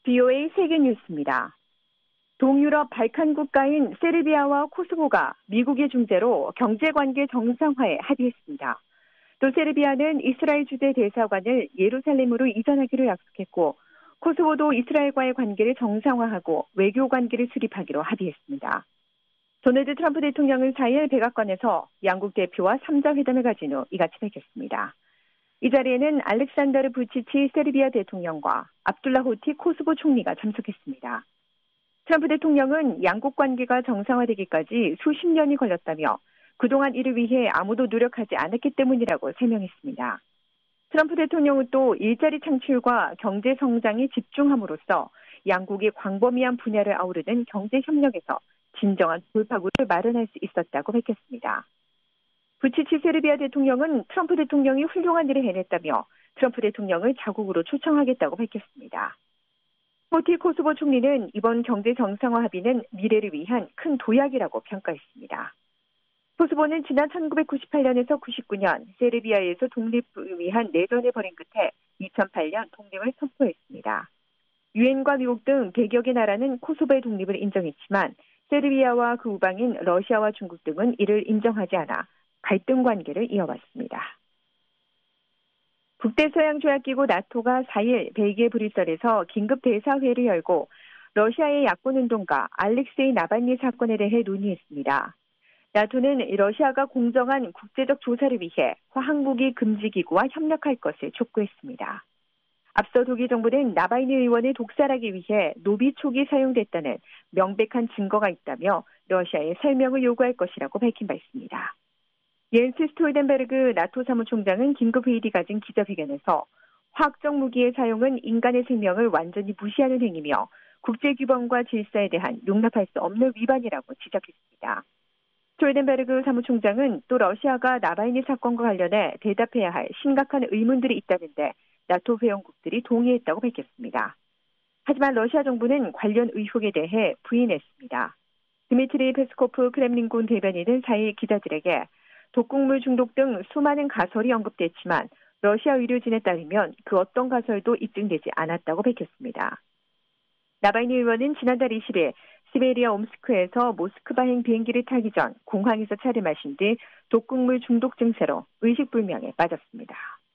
VOA 세계뉴스입니다. 동유럽 발칸 국가인 세르비아와 코소보가 미국의 중재로 경제관계 정상화에 합의했습니다. 또 세르비아는 이스라엘 주재 대사관을 예루살렘으로 이전하기로 약속했고 코소보도 이스라엘과의 관계를 정상화하고 외교 관계를 수립하기로 합의했습니다. 도널드 트럼프 대통령은 4일 백악관에서 양국 대표와 3자 회담을 가진 후 이같이 밝혔습니다. 이 자리에는 알렉산더르 부치치 세르비아 대통령과 압둘라 호티 코소보 총리가 참석했습니다. 트럼프 대통령은 양국 관계가 정상화되기까지 수십 년이 걸렸다며 그동안 이를 위해 아무도 노력하지 않았기 때문이라고 설명했습니다. 트럼프 대통령은 또 일자리 창출과 경제 성장에 집중함으로써 양국이 광범위한 분야를 아우르는 경제 협력에서 진정한 돌파구를 마련할 수 있었다고 밝혔습니다. 부치치 세르비아 대통령은 트럼프 대통령이 훌륭한 일을 해냈다며 트럼프 대통령을 자국으로 초청하겠다고 밝혔습니다. 호티 코소보 총리는 이번 경제 정상화 합의는 미래를 위한 큰 도약이라고 평가했습니다. 코소보는 지난 1998년에서 99년 세르비아에서 독립을 위한 내전을 벌인 끝에 2008년 독립을 선포했습니다. 유엔과 미국 등 100여 개 나라는 코소보의 독립을 인정했지만 세르비아와 그 우방인 러시아와 중국 등은 이를 인정하지 않아 갈등 관계를 이어왔습니다. 북대서양조약기구 나토가 4일 벨기에 브뤼셀에서 긴급 대사회를 열고 러시아의 야권운동가 알렉세이 나발니 사건에 대해 논의했습니다. 나토는 러시아가 공정한 국제적 조사를 위해 화학무기 금지기구와 협력할 것을 촉구했습니다. 앞서 독일 정부는 나발니 의원을 독살하기 위해 노비촉이 사용됐다는 명백한 증거가 있다며 러시아에 설명을 요구할 것이라고 밝힌 바 있습니다. 옌스 스톨텐베르그 나토 사무총장은 긴급회의를 가진 기자회견에서 화학적 무기의 사용은 인간의 생명을 완전히 무시하는 행위며 국제규범과 질서에 대한 용납할 수 없는 위반이라고 지적했습니다. 스톨텐베르그 사무총장은 또 러시아가 나발니 사건과 관련해 대답해야 할 심각한 의문들이 있다는데 나토 회원국들이 동의했다고 밝혔습니다. 하지만 러시아 정부는 관련 의혹에 대해 부인했습니다. 드미트리 페스코프 크렘린군 대변인은 4일 기자들에게 독극물 중독 등 수많은 가설이 언급됐지만 러시아 의료진에 따르면 그 어떤 가설도 입증되지 않았다고 밝혔습니다. 나발니 의원은 지난달 20일 시베리아 옴스크에서 모스크바행 비행기를 타기 전 공항에서 차를 마신 뒤 독극물 중독 증세로 의식불명에 빠졌습니다.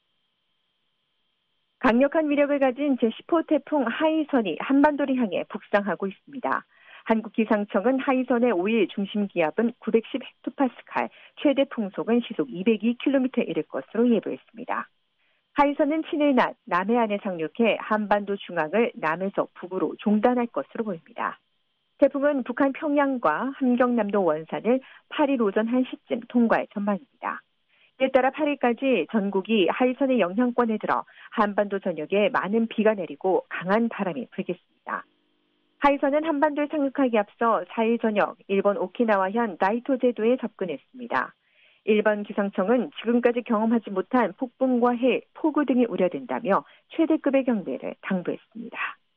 강력한 위력을 가진 제10호 태풍 하이선이 한반도를 향해 북상하고 있습니다. 한국기상청은 하이선의 5일 중심 기압은 910헥토파스칼, 최대 풍속은 시속 202km에 이를 것으로 예보했습니다. 하이선은 친일 낮 남해안에 상륙해 한반도 중앙을 남에서 북으로 종단할 것으로 보입니다. 태풍은 북한 평양과 함경남도 원산을 8일 오전 1시쯤 통과할 전망입니다. 이에 따라 8일까지 전국이 하이선의 영향권에 들어 한반도 전역에 많은 비가 내리고 강한 바람이 불겠습니다. 하이선은 한반도에 상륙하기 앞서 4일 저녁 일본 오키나와현 나이토 제도에 접근했습니다. 일본 기상청은 지금까지 경험하지 못한 폭풍과 해일, 폭우 등이 우려된다며 최대급의 경계를 당부했습니다.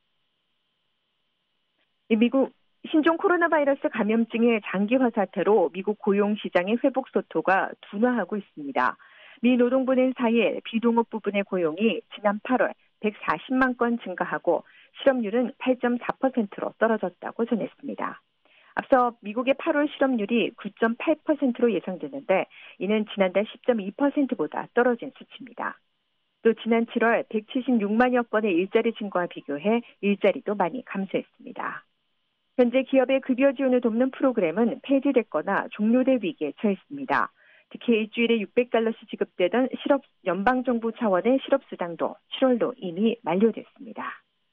미국 신종 코로나 바이러스 감염증의 장기화 사태로 미국 고용시장의 회복 속도가 둔화하고 있습니다. 미 노동부는 4일 비동업 부분의 고용이 지난 8월 140만 건 증가하고 실업률은 8.4%로 떨어졌다고 전했습니다. 앞서 미국의 8월 실업률이 9.8%로 예상되는데 이는 지난달 10.2%보다 떨어진 수치입니다. 또 지난 7월 176만여 건의 일자리 증가와 비교해 일자리도 많이 감소했습니다. 현재 기업의 급여 지원을 돕는 프로그램은 폐지됐거나 종료될 위기에 처했습니다. 특히 일주일에 $600씩 지급되던 연방정부 차원의 실업수당도 7월로 이미 만료됐습니다.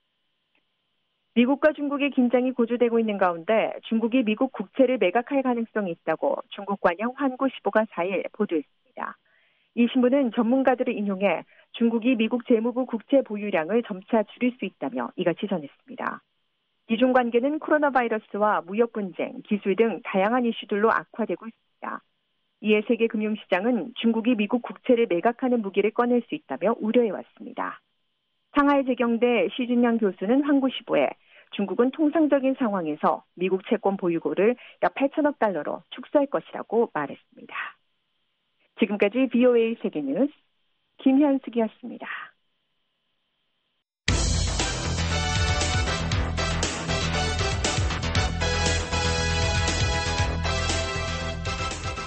미국과 중국의 긴장이 고조되고 있는 가운데 중국이 미국 국채를 매각할 가능성이 있다고 중국 관영 환구시보가 4일 보도했습니다. 이 신문은 전문가들을 인용해 중국이 미국 재무부 국채 보유량을 점차 줄일 수 있다며 이같이 전했습니다. 이중 관계는 코로나 바이러스와 무역 분쟁, 기술 등 다양한 이슈들로 악화되고 있습니다. 이에 세계 금융시장은 중국이 미국 국채를 매각하는 무기를 꺼낼 수 있다며 우려해왔습니다. 상하이 재경대 시준양 교수는 환구시보에 중국은 통상적인 상황에서 미국 채권 보유고를 약 8천억 달러로 축소할 것이라고 말했습니다. 지금까지 VOA 세계뉴스 김현숙이었습니다.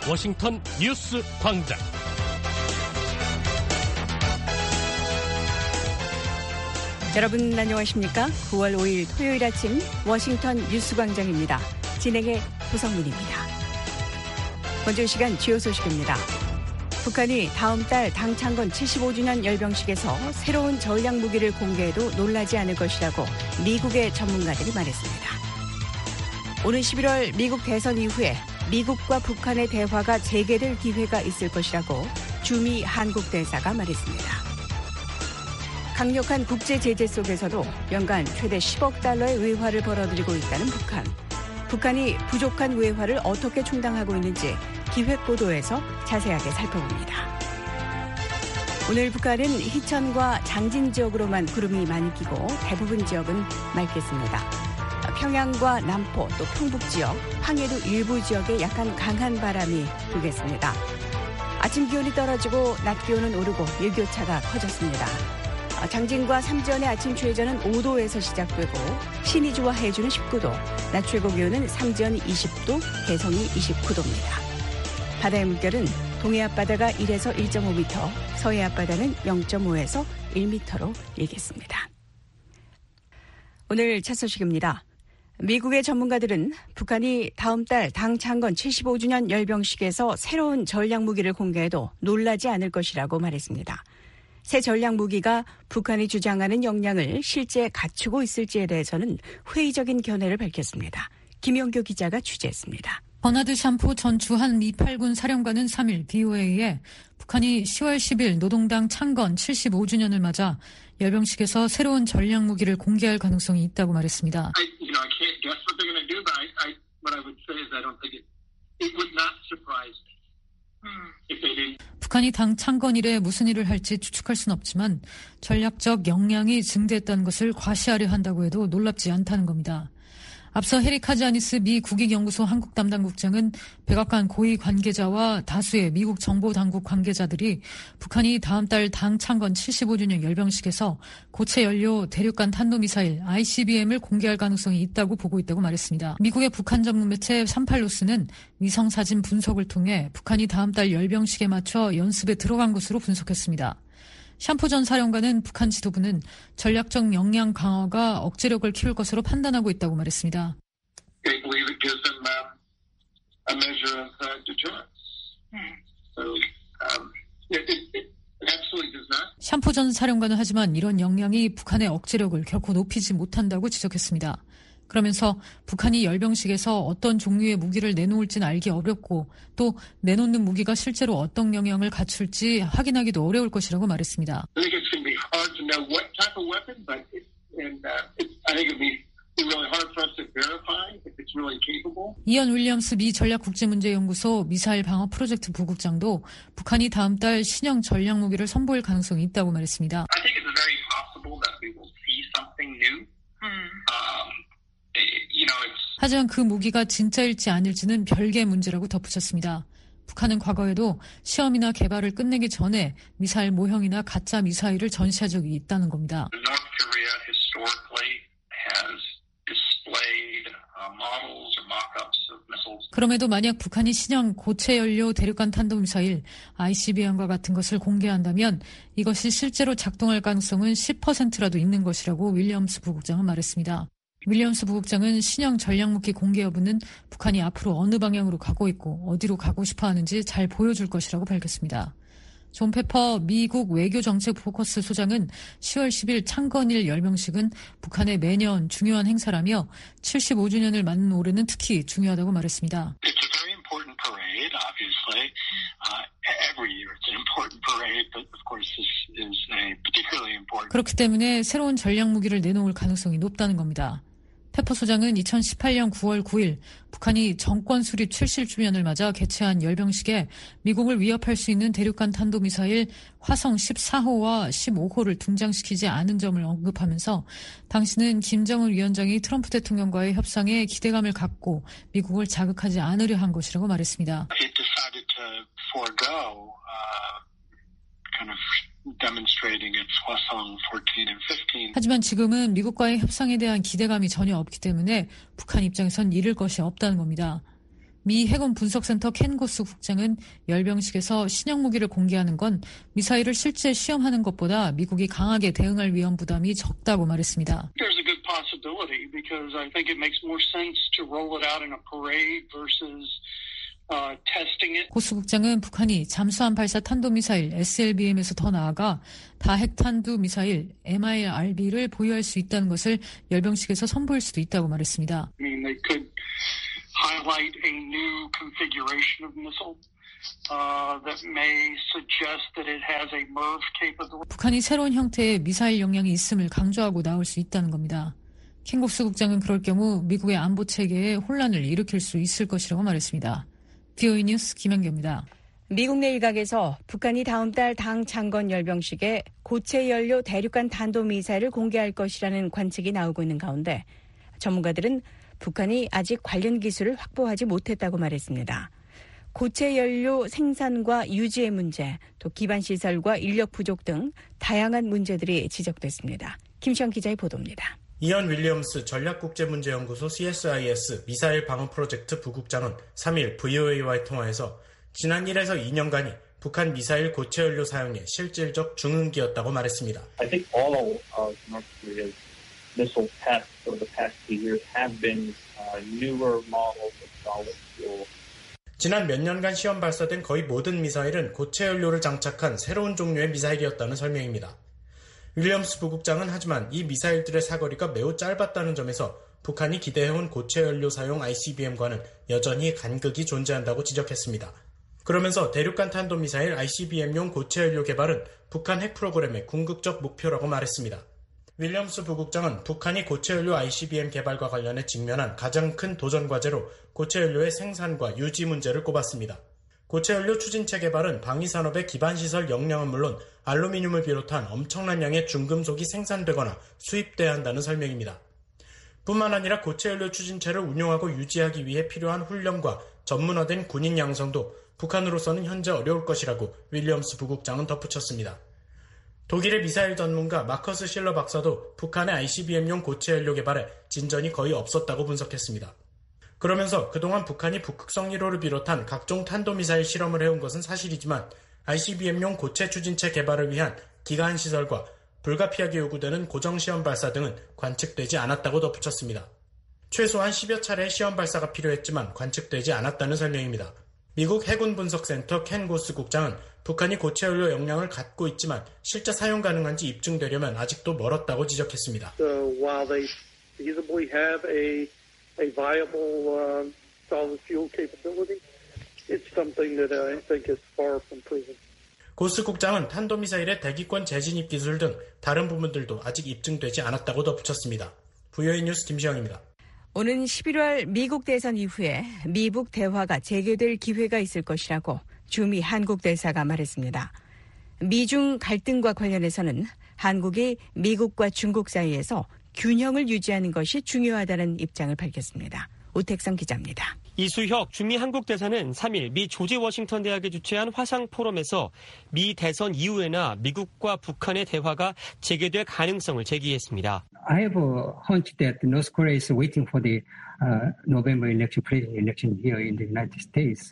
워싱턴 뉴스 광장. 여러분 안녕하십니까? 9월 5일 토요일 아침 워싱턴 뉴스 광장입니다. 진행의 도성민입니다. 먼저 이 시간 주요 소식입니다. 북한이 다음 달 당 창건 75주년 열병식에서 새로운 전략 무기를 공개해도 놀라지 않을 것이라고 미국의 전문가들이 말했습니다. 오는 11월 미국 대선 이후에 미국과 북한의 대화가 재개될 기회가 있을 것이라고 주미 한국 대사가 말했습니다. 강력한 국제 제재 속에서도 연간 최대 10억 달러의 외화를 벌어들이고 있다는 북한. 북한이 부족한 외화를 어떻게 충당하고 있는지 기획보도에서 자세하게 살펴봅니다. 오늘 북한은 희천과 장진 지역으로만 구름이 많이 끼고 대부분 지역은 맑겠습니다. 평양과 남포 또 평북 지역, 황해도 일부 지역에 약간 강한 바람이 불겠습니다. 아침 기온이 떨어지고 낮 기온은 오르고 일교차가 커졌습니다. 장진과 삼지연의 아침 최저는 5도에서 시작되고 신의주와 해주는 19도, 낮 최고 기온은 삼지연 20도, 개성이 29도입니다. 바다의 물결은 동해 앞바다가 1에서 1.5m, 서해 앞바다는 0.5에서 1m로 일겠습니다. 오늘 첫 소식입니다. 미국의 전문가들은 북한이 다음 달 당 창건 75주년 열병식에서 새로운 전략 무기를 공개해도 놀라지 않을 것이라고 말했습니다. 새 전략 무기가 북한이 주장하는 역량을 실제 갖추고 있을지에 대해서는 회의적인 견해를 밝혔습니다. 김영교 기자가 취재했습니다. 버나드 샴포 전 주한 미 8군 사령관은 3일 BOA에 북한이 10월 10일 노동당 창건 75주년을 맞아 열병식에서 새로운 전략 무기를 공개할 가능성이 있다고 말했습니다. 북한이 당 창건 이래 무슨 일을 할지 추측할 수는 없지만 전략적 역량이 증대했다는 것을 과시하려 한다고 해도 놀랍지 않다는 겁니다. 앞서 해리 카지아니스 미 국익연구소 한국 담당 국장은 백악관 고위 관계자와 다수의 미국 정보당국 관계자들이 북한이 다음 달 당 창건 75주년 열병식에서 고체 연료 대륙간 탄도미사일 ICBM을 공개할 가능성이 있다고 보고 있다고 말했습니다. 미국의 북한 전문 매체 38노스는 위성사진 분석을 통해 북한이 다음 달 열병식에 맞춰 연습에 들어간 것으로 분석했습니다. 샴포 전 사령관은 북한 지도부는 전략적 역량 강화가 억제력을 키울 것으로 판단하고 있다고 말했습니다. 샴포 전 사령관은 하지만 이런 역량이 북한의 억제력을 결코 높이지 못한다고 지적했습니다. 그러면서 북한이 열병식에서 어떤 종류의 무기를 내놓을지는 알기 어렵고 또 내놓는 무기가 실제로 어떤 영향을 갖출지 확인하기도 어려울 것이라고 말했습니다. 이언 윌리엄스 미 전략국제문제연구소 미사일 방어 프로젝트 부국장도 북한이 다음 달 신형 전략 무기를 선보일 가능성이 있다고 말했습니다. 하지만 그 무기가 진짜일지 아닐지는 별개의 문제라고 덧붙였습니다. 북한은 과거에도 시험이나 개발을 끝내기 전에 미사일 모형이나 가짜 미사일을 전시한 적이 있다는 겁니다. 그럼에도 만약 북한이 신형 고체 연료 대륙간 탄도미사일 ICBM과 같은 것을 공개한다면 이것이 실제로 작동할 가능성은 10%라도 있는 것이라고 윌리엄스 부국장은 말했습니다. 윌리엄스 부국장은 신형 전략무기 공개 여부는 북한이 앞으로 어느 방향으로 가고 있고 어디로 가고 싶어 하는지 잘 보여줄 것이라고 밝혔습니다. 존 페퍼 미국 외교정책 포커스 소장은 10월 10일 창건일 열병식은 북한의 매년 중요한 행사라며 75주년을 맞는 올해는 특히 중요하다고 말했습니다. 그렇기 때문에 새로운 전략 무기를 내놓을 가능성이 높다는 겁니다. 페퍼 소장은 2018년 9월 9일 북한이 정권 수립 70주년을 맞아 개최한 열병식에 미국을 위협할 수 있는 대륙간 탄도미사일 화성 14호와 15호를 등장시키지 않은 점을 언급하면서 당시는 김정은 위원장이 트럼프 대통령과의 협상에 기대감을 갖고 미국을 자극하지 않으려 한 것이라고 말했습니다. 하지만 지금은 미국과의 협상에 대한 기대감이 전혀 없기 때문에 북한 입장에선 잃을 것이 없다는 겁니다. 미 해군 분석센터 켄 고스 국장은 열병식에서 신형 무기를 공개하는 건 미사일을 실제 시험하는 것보다 미국이 강하게 대응할 위험 부담이 적다고 말했습니다. There's a good possibility because I think it makes more sense to roll it out in a parade versus testing it. 고스 국장은 북한이 잠수함 발사 탄도미사일 SLBM에서 더 나아가 다핵탄두 미사일 MIRB를 보유할 수 있다는 것을 열병식에서 선보일 수도 있다고 말했습니다. I mean, they could highlight a new configuration of missile that may suggest that it has a MIRV capability. 북한이 새로운 형태의 미사일 역량이 있음을 강조하고 나올 수 있다는 겁니다. 켄고스 국장은 그럴 경우 미국의 안보 체계에 혼란을 일으킬 수 있을 것이라고 말했습니다. VOA 뉴스 김현경입니다. 미국 내 일각에서 북한이 다음 달 당 창건 열병식에 고체 연료 대륙간 탄도미사일을 공개할 것이라는 관측이 나오고 있는 가운데 전문가들은 북한이 아직 관련 기술을 확보하지 못했다고 말했습니다. 고체 연료 생산과 유지의 문제, 또 기반 시설과 인력 부족 등 다양한 문제들이 지적됐습니다. 김시영 기자의 보도입니다. 이언 윌리엄스 전략국제문제연구소 CSIS 미사일 방어 프로젝트 부국장은 3일 VOA와의 통화에서 지난 1에서 2년간이 북한 미사일 고체 연료 사용의 실질적 중흥기였다고 말했습니다. I think all of North Korea's missile tests over the past 2 years have been newer models of solid fuel. 지난 몇 년간 시험 발사된 거의 모든 미사일은 고체 연료를 장착한 새로운 종류의 미사일이었다는 설명입니다. 윌리엄스 부국장은 하지만 이 미사일들의 사거리가 매우 짧았다는 점에서 북한이 기대해온 고체 연료 사용 ICBM과는 여전히 간극이 존재한다고 지적했습니다. 그러면서 대륙간 탄도미사일 ICBM용 고체 연료 개발은 북한 핵 프로그램의 궁극적 목표라고 말했습니다. 윌리엄스 부국장은 북한이 고체 연료 ICBM 개발과 관련해 직면한 가장 큰 도전 과제로 고체 연료의 생산과 유지 문제를 꼽았습니다. 고체 연료 추진체 개발은 방위산업의 기반시설 역량은 물론 알루미늄을 비롯한 엄청난 양의 중금속이 생산되거나 수입돼야 한다는 설명입니다. 뿐만 아니라 고체 연료 추진체를 운용하고 유지하기 위해 필요한 훈련과 전문화된 군인 양성도 북한으로서는 현재 어려울 것이라고 윌리엄스 부국장은 덧붙였습니다. 독일의 미사일 전문가 마커스 실러 박사도 북한의 ICBM용 고체 연료 개발에 진전이 거의 없었다고 분석했습니다. 그러면서 그동안 북한이 북극성 1호를 비롯한 각종 탄도미사일 실험을 해온 것은 사실이지만 ICBM용 고체 추진체 개발을 위한 기간 시설과 불가피하게 요구되는 고정시험 발사 등은 관측되지 않았다고 덧붙였습니다. 최소한 10여 차례의 시험 발사가 필요했지만 관측되지 않았다는 설명입니다. 미국 해군 분석센터 켄 고스 국장은 북한이 고체 연료 역량을 갖고 있지만 실제 사용 가능한지 입증되려면 아직도 멀었다고 지적했습니다. While they feasibly have a viable solid fuel capability, it's something that I think is far from proven. 고스 국장은 탄도미사일의 대기권 재진입 기술 등 다른 부분들도 아직 입증되지 않았다고 덧붙였습니다. VOA 뉴스 김시영입니다. 오는 11월 미국 대선 이후에 미북 대화가 재개될 기회가 있을 것이라고 주미 한국 대사가 말했습니다. 미중 갈등과 관련해서는 한국이 미국과 중국 사이에서 균형을 유지하는 것이 중요하다는 입장을 밝혔습니다. 오택성 기자입니다. 이수혁 주미 한국 대사는 3일 미 조지 워싱턴 대학이 주최한 화상 포럼에서 미 대선 이후에나 미국과 북한의 대화가 재개될 가능성을 제기했습니다. I have a hunch that North Korea is waiting for the November election, president election here in the United States.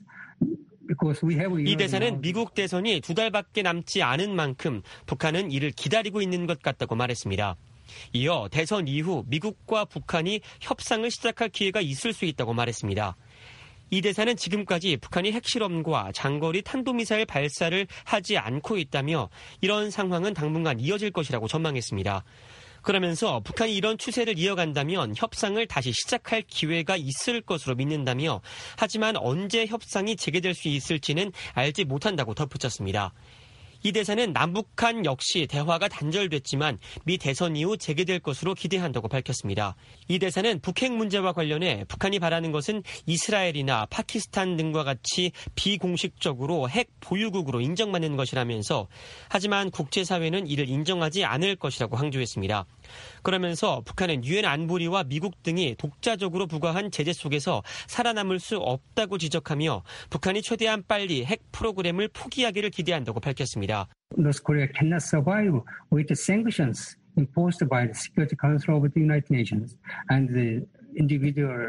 이 대사는 미국 대선이 2달밖에 남지 않은 만큼 북한은 이를 기다리고 있는 것 같다고 말했습니다. 이어 대선 이후 미국과 북한이 협상을 시작할 기회가 있을 수 있다고 말했습니다. 이 대사는 지금까지 북한이 핵실험과 장거리 탄도미사일 발사를 하지 않고 있다며 이런 상황은 당분간 이어질 것이라고 전망했습니다. 그러면서 북한이 이런 추세를 이어간다면 협상을 다시 시작할 기회가 있을 것으로 믿는다며 하지만 언제 협상이 재개될 수 있을지는 알지 못한다고 덧붙였습니다. 이 대사는 남북한 역시 대화가 단절됐지만 미 대선 이후 재개될 것으로 기대한다고 밝혔습니다. 이 대사는 북핵 문제와 관련해 북한이 바라는 것은 이스라엘이나 파키스탄 등과 같이 비공식적으로 핵 보유국으로 인정받는 것이라면서 하지만 국제사회는 이를 인정하지 않을 것이라고 강조했습니다. 그러면서 북한은 유엔 안보리와 미국 등이 독자적으로 부과한 제재 속에서 살아남을 수 없다고 지적하며 북한이 최대한 빨리 핵 프로그램을 포기하기를 기대한다고 밝혔습니다. North Korea cannot survive with the sanctions imposed by the Security Council of the United Nations and the individual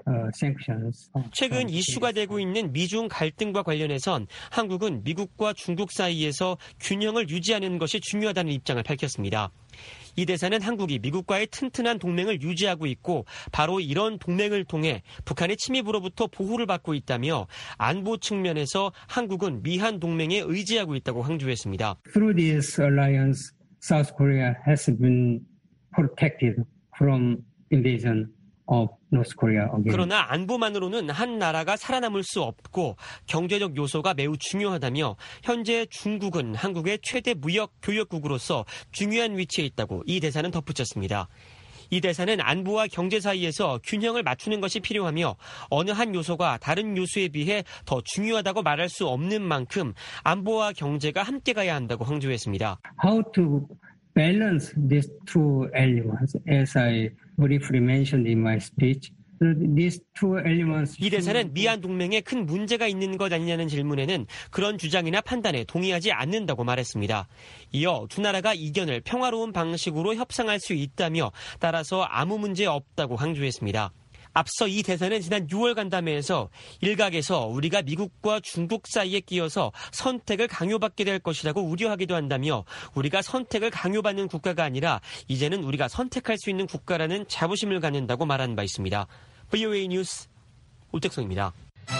sanctions. 최근 이슈가 되고 있는 미중 갈등과 관련해선 한국은 미국과 중국 사이에서 균형을 유지하는 것이 중요하다는 입장을 밝혔습니다. 이 대사는 한국이 미국과의 튼튼한 동맹을 유지하고 있고 바로 이런 동맹을 통해 북한의 침입으로부터 보호를 받고 있다며 안보 측면에서 한국은 미한 동맹에 의지하고 있다고 강조했습니다. Through this alliance, South Korea has been protected from invasion of North Korea again. 그러나 안보만으로는 한 나라가 살아남을 수 없고 경제적 요소가 매우 중요하다며 현재 중국은 한국의 최대 무역 교역국으로서 중요한 위치에 있다고 이 대사는 덧붙였습니다. 이 대사는 안보와 경제 사이에서 균형을 맞추는 것이 필요하며 어느 한 요소가 다른 요소에 비해 더 중요하다고 말할 수 없는 만큼 안보와 경제가 함께 가야 한다고 강조했습니다. How to balance these two elements, as I briefly mentioned in my speech. These two elements. 이 대사는 미한 동맹에 큰 문제가 있는 것 아니냐는 질문에는 그런 주장이나 판단에 동의하지 않는다고 말했습니다. 이어 두 나라가 이견을 평화로운 방식으로 협상할 수 있다며 따라서 아무 문제 없다고 강조했습니다. 앞서 이 대사는 지난 6월 간담회에서 일각에서 우리가 미국과 중국 사이에 끼어서 선택을 강요받게 될 것이라고 우려하기도 한다며 우리가 선택을 강요받는 국가가 아니라 이제는 우리가 선택할 수 있는 국가라는 자부심을 갖는다고 말한 바 있습니다. VOA 뉴스 오택성입니다.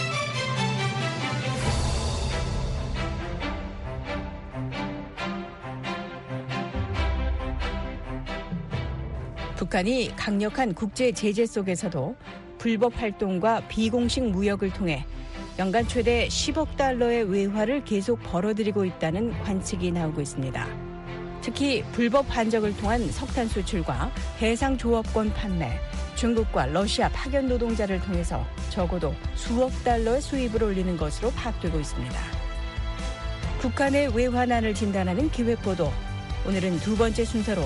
북한이 강력한 국제 제재 속에서도 불법 활동과 비공식 무역을 통해 연간 최대 10억 달러의 외화를 계속 벌어들이고 있다는 관측이 나오고 있습니다. 특히 불법 환적을 통한 석탄 수출과 해상 조업권 판매, 중국과 러시아 파견 노동자를 통해서 적어도 수억 달러의 수입을 올리는 것으로 파악되고 있습니다. 북한의 외환난을 진단하는 기획보도, 오늘은 두 번째 순서로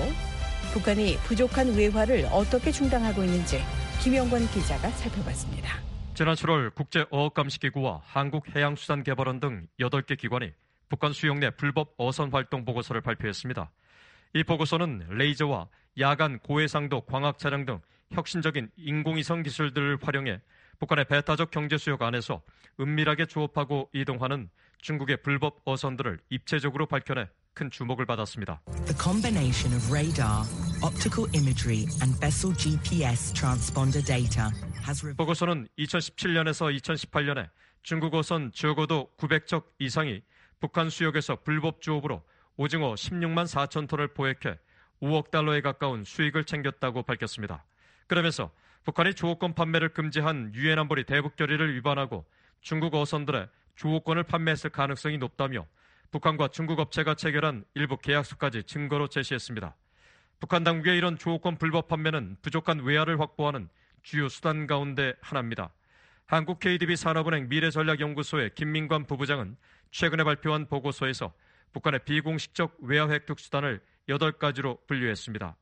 북한이 부족한 외화를 어떻게 충당하고 있는지 김영권 기자가 살펴봤습니다. 지난 7월 국제어업감시기구와 한국해양수산개발원 등 8개 기관이 북한 수용 내 불법 어선 활동 보고서를 발표했습니다. 이 보고서는 레이저와 야간 고해상도 광학 차량 등 혁신적인 인공위성 기술들을 활용해 북한의 배타적 경제 수역 안에서 은밀하게 조업하고 이동하는 중국의 불법 어선들을 입체적으로 밝혀내 큰 주목을 받았습니다. The combination of radar, optical imagery and vessel GPS transponder data has 보고서는 2017년에서 2018년에 중국 어선 적어도 900척 이상이 북한 수역에서 불법 조업으로 오징어 16만 4천 톤을 포획해 5억 달러에 가까운 수익을 챙겼다고 밝혔습니다. 그러면서 북한이 조업권 판매를 금지한 유엔 안보리 대북 결의를 위반하고 중국 어선들의 조업권을 판매했을 가능성이 높다며 북한과 중국 업체가 체결한 일부 계약서까지 증거로 제시했습니다. 북한 당국의 이런 조업권 불법 판매는 부족한 외화를 확보하는 주요 수단 가운데 하나입니다. 한국 KDB 산업은행 미래전략연구소의 김민관 부부장은 최근에 발표한 보고서에서 북한의 비공식적 외화 획득 수단을 8가지로 분류했습니다.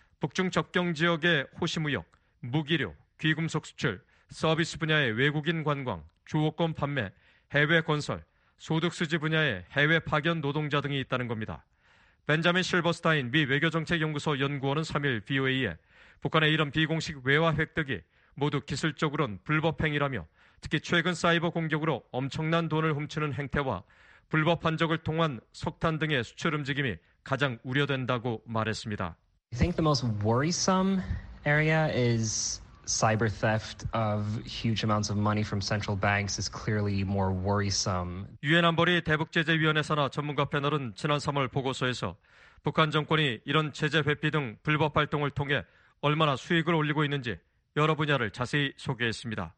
북중 접경 지역의 호시무역, 무기료, 귀금속 수출, 서비스 분야의 외국인 관광, 조업권 판매, 해외 건설, 소득수지 분야의 해외 파견 노동자 등이 있다는 겁니다. 벤자민 실버스타인 미 외교정책연구소 연구원은 3일 VOA에 북한의 이런 비공식 외화 획득이 모두 기술적으로는 불법 행위라며 특히 최근 사이버 공격으로 엄청난 돈을 훔치는 행태와 불법 환적을 통한 석탄 등의 수출 움직임이 가장 우려된다고 말했습니다. I think the most worrisome area is cyber theft of huge amounts of money from central banks is clearly more worrisome. 유엔 안보리 대북제재위원회 산하 전문가 패널은 지난 3월 보고서에서 북한 정권이 이런 제재 회피 등 불법 활동을 통해 얼마나 수익을 올리고 있는지 여러 분야를 자세히 소개했습니다.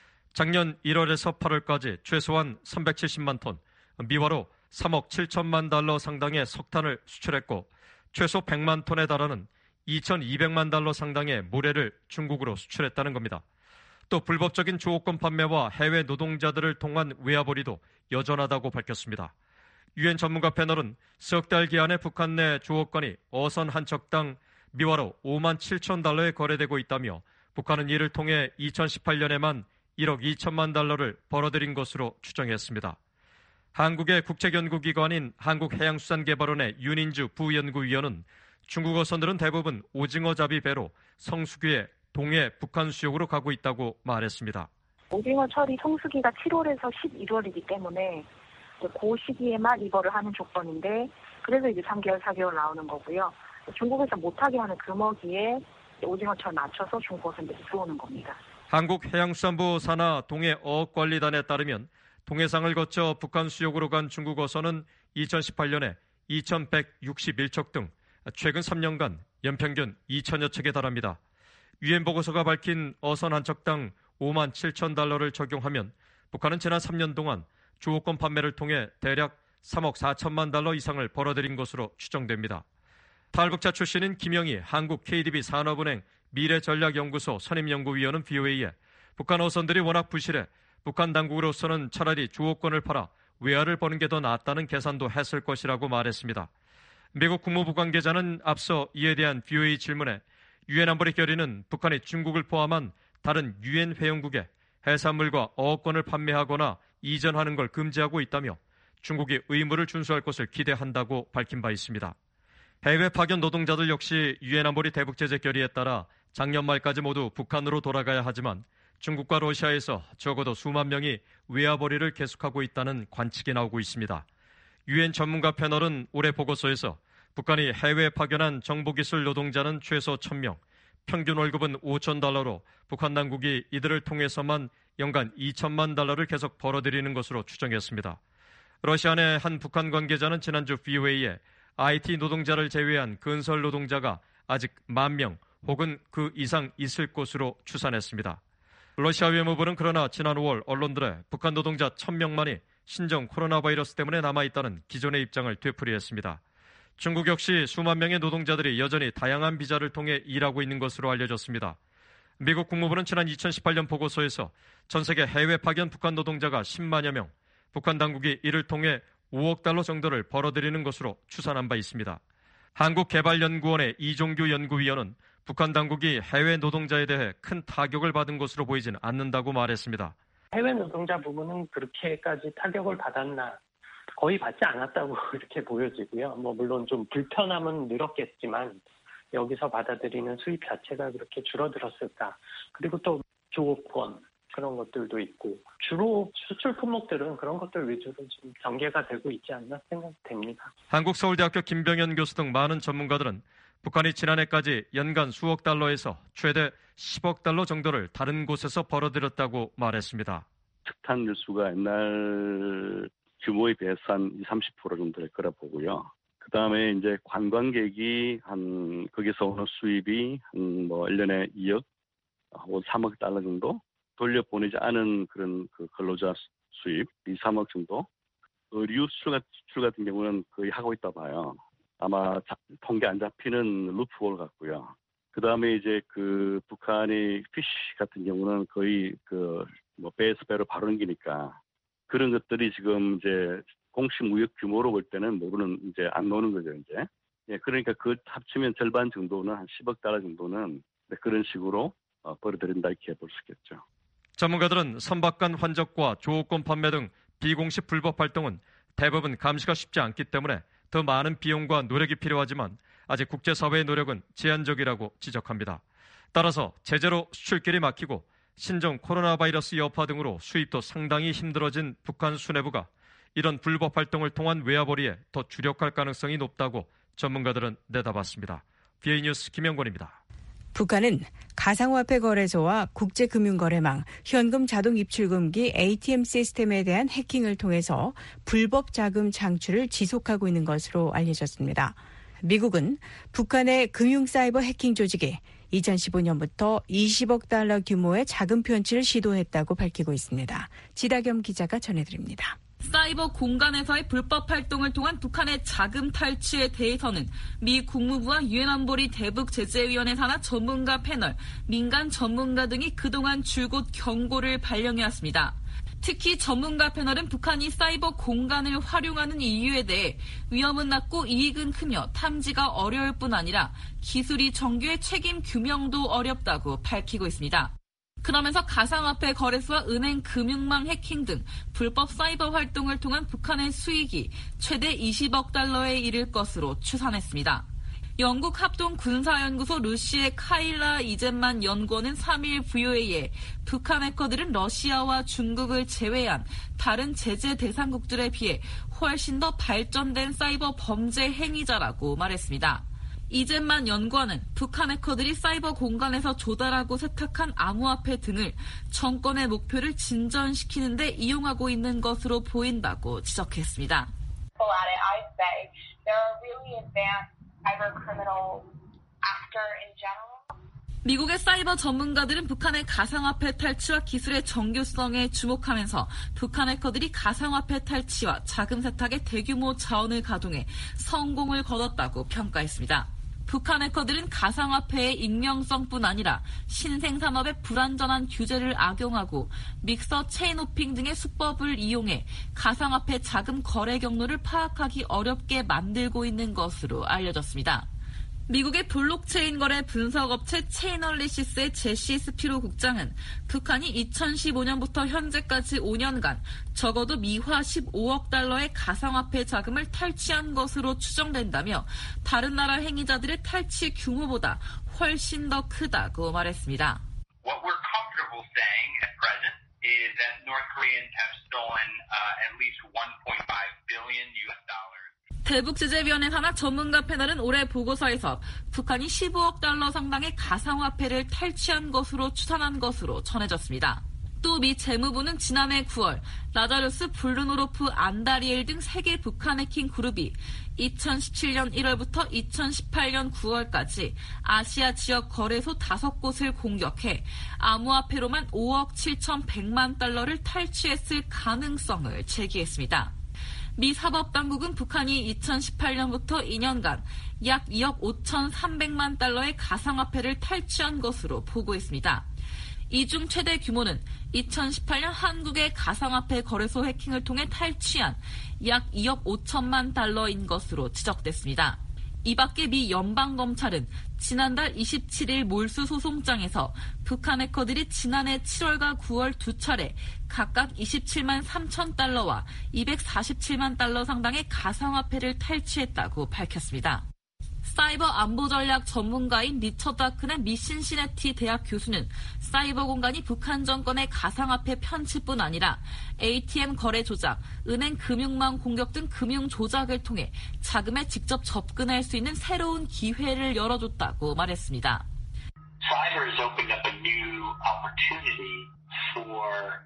작년 1월에서 8월까지 최소한 370만 톤, 미화로 3억 7천만 달러 상당의 석탄을 수출했고 최소 100만 톤에 달하는 2,200만 달러 상당의 모래를 중국으로 수출했다는 겁니다. 또 불법적인 조업권 판매와 해외 노동자들을 통한 외화벌이도 여전하다고 밝혔습니다. 유엔 전문가 패널은 석 달 기간에 북한 내 조업권이 어선 한 척당 미화로 5만 7천 달러에 거래되고 있다며 북한은 이를 통해 2018년에만 1억 2천만 달러를 벌어들인 것으로 추정했습니다. 한국의 국책연구기관인 한국해양수산개발원의 윤인주 부연구위원은 중국 어선들은 대부분 오징어잡이 배로 성수기에 동해 북한 수역으로 가고 있다고 말했습니다. 오징어 처리 성수기가 7월에서 11월이기 때문에 그 시기에만 입어를 하는 조건인데 그래서 이제 3개월, 4개월 나오는 거고요. 중국에서 못하게 하는 금어기에 오징어철 맞춰서 중국에서 이제 들어오는 겁니다. 한국해양수산부 산하 동해어업관리단에 따르면 동해상을 거쳐 북한 수역으로 간 중국 어선은 2018년에 2,161척 등 최근 3년간 연평균 2,000여 척에 달합니다. 유엔 보고서가 밝힌 어선 한 척당 5만 7천 달러를 적용하면 북한은 지난 3년 동안 주호권 판매를 통해 대략 3억 4천만 달러 이상을 벌어들인 것으로 추정됩니다. 탈북자 출신인 김영희 한국 KDB 산업은행 미래전략연구소 선임연구위원은 VOA에 북한 어선들이 워낙 부실해 북한 당국으로서는 차라리 주호권을 팔아 외화를 버는 게 더 낫다는 계산도 했을 것이라고 말했습니다. 미국 국무부 관계자는 앞서 이에 대한 VOA 질문에 유엔 안보리 결의는 북한이 중국을 포함한 다른 유엔 회원국에 해산물과 어업권을 판매하거나 이전하는 걸 금지하고 있다며 중국이 의무를 준수할 것을 기대한다고 밝힌 바 있습니다. 해외 파견 노동자들 역시 유엔 안보리 대북 제재 결의에 따라 작년 말까지 모두 북한으로 돌아가야 하지만 중국과 러시아에서 적어도 수만 명이 외화벌이를 계속하고 있다는 관측이 나오고 있습니다. 유엔 전문가 패널은 올해 보고서에서 북한이 해외에 파견한 정보기술 노동자는 최소 1,000명, 평균 월급은 $5,000로 북한 당국이 이들을 통해서만 연간 $2,000만 달러를 계속 벌어들이는 것으로 추정했습니다. 러시아 내 한 북한 관계자는 지난주 VOA에 IT 노동자를 제외한 건설 노동자가 아직 10,000명 혹은 그 이상 있을 것으로 추산했습니다. 러시아 외무부는 그러나 지난 5월 언론들에 북한 노동자 1,000명만이 신종 코로나 바이러스 때문에 남아있다는 기존의 입장을 되풀이했습니다. 중국 역시 수만 명의 노동자들이 여전히 다양한 비자를 통해 일하고 있는 것으로 알려졌습니다. 미국 국무부는 지난 2018년 보고서에서 전 세계 해외 파견 북한 노동자가 10만여 명, 북한 당국이 이를 통해 $5억 달러 정도를 벌어들이는 것으로 추산한 바 있습니다. 한국개발연구원의 이종규 연구위원은 북한 당국이 해외 노동자에 대해 큰 타격을 받은 것으로 보이지는 않는다고 말했습니다. 해외 노동자 부분은 그렇게까지 타격을 받았나? 거의 받지 않았다고 이렇게 보여지고요. 물론 좀 불편함은 늘었겠지만 여기서 받아들이는 수입 자체가 그렇게 줄어들었을까? 그리고 또 조업권 그런 것들도 있고 주로 수출 품목들은 그런 것들 위주로 좀 전개가 되고 있지 않나 생각됩니다. 한국서울대학교 김병현 교수 등 많은 전문가들은 북한이 지난해까지 연간 수억 달러에서 최대 10억 달러 정도를 다른 곳에서 벌어들였다고 말했습니다. 석탄 뉴스가 옛날 규모에 비해서 한 20-30% 정도 될 거라 보고요. 그 다음에 이제 관광객이 거기서 오는 수입이 1년에 2억, 3억 달러 정도 돌려보내지 않은 그런 근로자 수입 2-3억 정도. 의류 수출 같은 경우는 거의 하고 있다 봐요. 아마 통계 안 잡히는 루프홀 같고요. 그 다음에 이제 북한이 피쉬 같은 경우는 거의 배에서 배로 바로 넘기니까 그런 것들이 지금 이제 공식 무역 규모로 볼 때는 이제 안 나오는 거죠, 이제. 예, 그러니까 합치면 절반 정도는 한 10억 달러 정도는 그런 식으로 벌어들인다 이렇게 볼 수 있겠죠. 전문가들은 선박간 환적과 조업권 판매 등 비공식 불법 활동은 대부분 감시가 쉽지 않기 때문에 더 많은 비용과 노력이 필요하지만 아직 국제사회의 노력은 제한적이라고 지적합니다. 따라서 제재로 수출길이 막히고 신종 코로나 바이러스 여파 등으로 수입도 상당히 힘들어진 북한 수뇌부가 이런 불법 활동을 통한 외화벌이에 더 주력할 가능성이 높다고 전문가들은 내다봤습니다. BA 뉴스 김영권입니다. 북한은 가상화폐 거래소와 국제금융거래망, 현금 자동 입출금기 ATM 시스템에 대한 해킹을 통해서 불법 자금 창출을 지속하고 있는 것으로 알려졌습니다. 미국은 북한의 금융사이버 해킹 조직이 2015년부터 20억 달러 규모의 자금 편취를 시도했다고 밝히고 있습니다. 지다겸 기자가 전해드립니다. 사이버 공간에서의 불법 활동을 통한 북한의 자금 탈취에 대해서는 미 국무부와 유엔 안보리 대북 제재위원회 산하 전문가 패널, 민간 전문가 등이 그동안 줄곧 경고를 발령해왔습니다. 특히 전문가 패널은 북한이 사이버 공간을 활용하는 이유에 대해 위험은 낮고 이익은 크며 탐지가 어려울 뿐 아니라 기술이 정교해 책임 규명도 어렵다고 밝히고 있습니다. 그러면서 가상화폐 거래소와 은행 금융망 해킹 등 불법 사이버 활동을 통한 북한의 수익이 최대 20억 달러에 이를 것으로 추산했습니다. 영국 합동군사연구소 루시의 카일라 이젠만 연구원은 3일 VOA에 북한 해커들은 러시아와 중국을 제외한 다른 제재 대상국들에 비해 훨씬 더 발전된 사이버 범죄 행위자라고 말했습니다. 이젠만 연구원은 북한 해커들이 사이버 공간에서 조달하고 세탁한 암호화폐 등을 정권의 목표를 진전시키는 데 이용하고 있는 것으로 보인다고 지적했습니다. 미국의 사이버 전문가들은 북한의 가상화폐 탈취와 기술의 정교성에 주목하면서 북한 해커들이 가상화폐 탈취와 자금 세탁에 대규모 자원을 가동해 성공을 거뒀다고 평가했습니다. 북한 해커들은 가상화폐의 익명성뿐 아니라 신생산업의 불완전한 규제를 악용하고 믹서 체인호핑 등의 수법을 이용해 가상화폐 자금 거래 경로를 파악하기 어렵게 만들고 있는 것으로 알려졌습니다. 미국의 블록체인 거래 분석업체 체이널리시스의 제시 스피로 국장은 북한이 2015년부터 현재까지 5년간 적어도 미화 15억 달러의 가상화폐 자금을 탈취한 것으로 추정된다며 다른 나라 행위자들의 탈취 규모보다 훨씬 더 크다고 말했습니다. What we're comfortable saying at present is that North Koreans have stolen at least 1.5 billion US dollars. 대북제재위원회 산하 전문가 패널은 올해 보고서에서 북한이 15억 달러 상당의 가상화폐를 탈취한 것으로 추산한 것으로 전해졌습니다. 또 미 재무부는 지난해 9월 라자루스 블루노로프 안다리엘 등 3개 북한 해킹 그룹이 2017년 1월부터 2018년 9월까지 아시아 지역 거래소 5곳을 공격해 암호화폐로만 5억 7,100만 달러를 탈취했을 가능성을 제기했습니다. 미 사법당국은 북한이 2018년부터 2년간 약 2억 5,300만 달러의 가상화폐를 탈취한 것으로 보고했습니다. 이 중 최대 규모는 2018년 한국의 가상화폐 거래소 해킹을 통해 탈취한 약 2억 5천만 달러인 것으로 지적됐습니다. 이 밖에 미 연방검찰은 지난달 27일 몰수 소송장에서 북한 해커들이 지난해 7월과 9월 두 차례 각각 27만 3천 달러와 247만 달러 상당의 가상화폐를 탈취했다고 밝혔습니다. 사이버 안보 전략 전문가인 리처드 다큰의 미 신시내티 대학 교수는 사이버 공간이 북한 정권의 가상화폐 편취뿐 아니라 ATM 거래 조작, 은행 금융망 공격 등 금융 조작을 통해 자금에 직접 접근할 수 있는 새로운 기회를 열어줬다고 말했습니다. Cyber has opened up a new opportunity for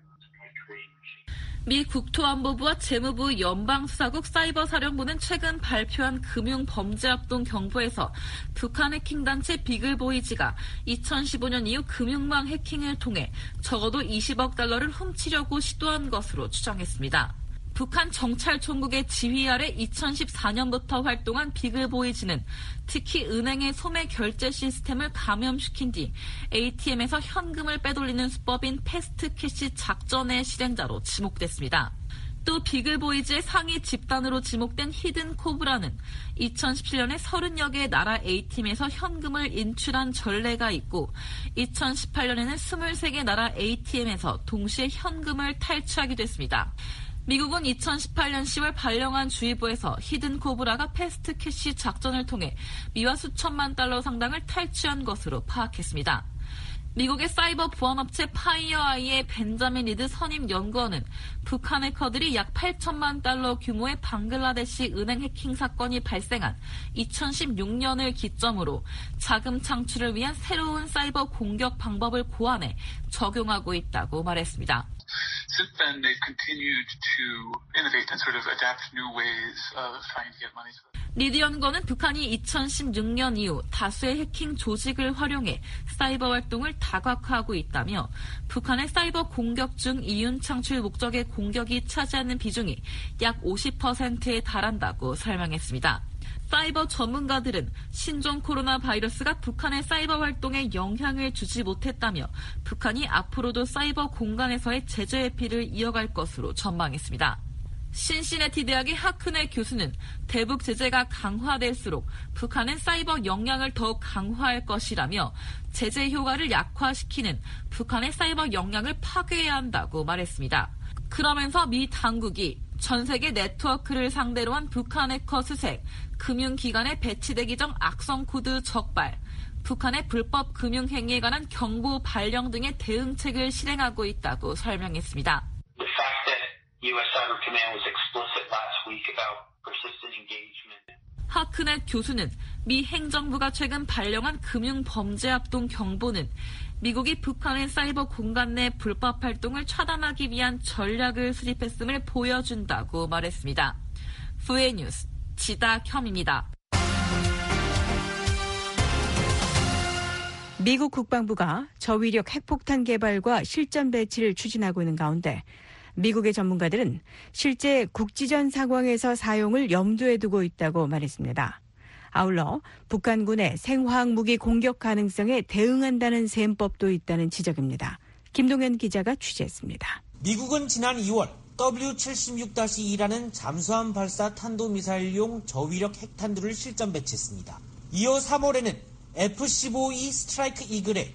미 국토안보부와 재무부 연방수사국 사이버사령부는 최근 발표한 금융범죄합동 경보에서 북한 해킹단체 비글보이즈가 2015년 이후 금융망 해킹을 통해 적어도 20억 달러를 훔치려고 시도한 것으로 추정했습니다. 북한 정찰총국의 지휘 아래 2014년부터 활동한 비글보이즈는 특히 은행의 소매 결제 시스템을 감염시킨 뒤 ATM에서 현금을 빼돌리는 수법인 패스트캐시 작전의 실행자로 지목됐습니다. 또 비글보이즈의 상위 집단으로 지목된 히든 코브라는 2017년에 30여 개의 나라 ATM에서 현금을 인출한 전례가 있고 2018년에는 23개 나라 ATM에서 동시에 현금을 탈취하기도 했습니다. 미국은 2018년 10월 발령한 주의보에서 히든 코브라가 패스트 캐시 작전을 통해 미화 수천만 달러 상당을 탈취한 것으로 파악했습니다. 미국의 사이버 보안업체 파이어아이의 벤자민 리드 선임 연구원은 북한 해커들이 약 8천만 달러 규모의 방글라데시 은행 해킹 사건이 발생한 2016년을 기점으로 자금 창출을 위한 새로운 사이버 공격 방법을 고안해 적용하고 있다고 말했습니다. Since then, they've continued to innovate and sort of adapt new ways of trying to get money. 리드 연구원은 북한이 2016년 이후 다수의 해킹 조직을 활용해 사이버 활동을 다각화하고 있다며 북한의 사이버 공격 중 이윤 창출 목적의 공격이 차지하는 비중이 약 50%에 달한다고 설명했습니다. 사이버 전문가들은 신종 코로나 바이러스가 북한의 사이버 활동에 영향을 주지 못했다며 북한이 앞으로도 사이버 공간에서의 제재 회피를 이어갈 것으로 전망했습니다. 신시내티 대학의 하크네 교수는 대북 제재가 강화될수록 북한은 사이버 역량을 더욱 강화할 것이라며 제재 효과를 약화시키는 북한의 사이버 역량을 파괴해야 한다고 말했습니다. 그러면서 미 당국이 전 세계 네트워크를 상대로 한 북한 해커 수색, 금융기관에 배치되기 전 악성 코드 적발, 북한의 불법 금융행위에 관한 경보 발령 등의 대응책을 실행하고 있다고 설명했습니다. The fact that U.S. Cyber Command was explicit last week about persistent engagement. 하크넷 교수는 미 행정부가 최근 발령한 금융범죄합동 경보는 미국이 북한의 사이버 공간 내 불법 활동을 차단하기 위한 전략을 수립했음을 보여준다고 말했습니다. 후에 뉴스 지다혐입니다. 미국 국방부가 저위력 핵폭탄 개발과 실전 배치를 추진하고 있는 가운데 미국의 전문가들은 실제 국지전 상황에서 사용을 염두에 두고 있다고 말했습니다. 아울러 북한군의 생화학 무기 공격 가능성에 대응한다는 셈법도 있다는 지적입니다. 김동현 기자가 취재했습니다. 미국은 지난 2월 W76-2라는 잠수함 발사 탄도미사일용 저위력 핵탄두를 실전 배치했습니다. 이어 3월에는 F-15E 스트라이크 이글의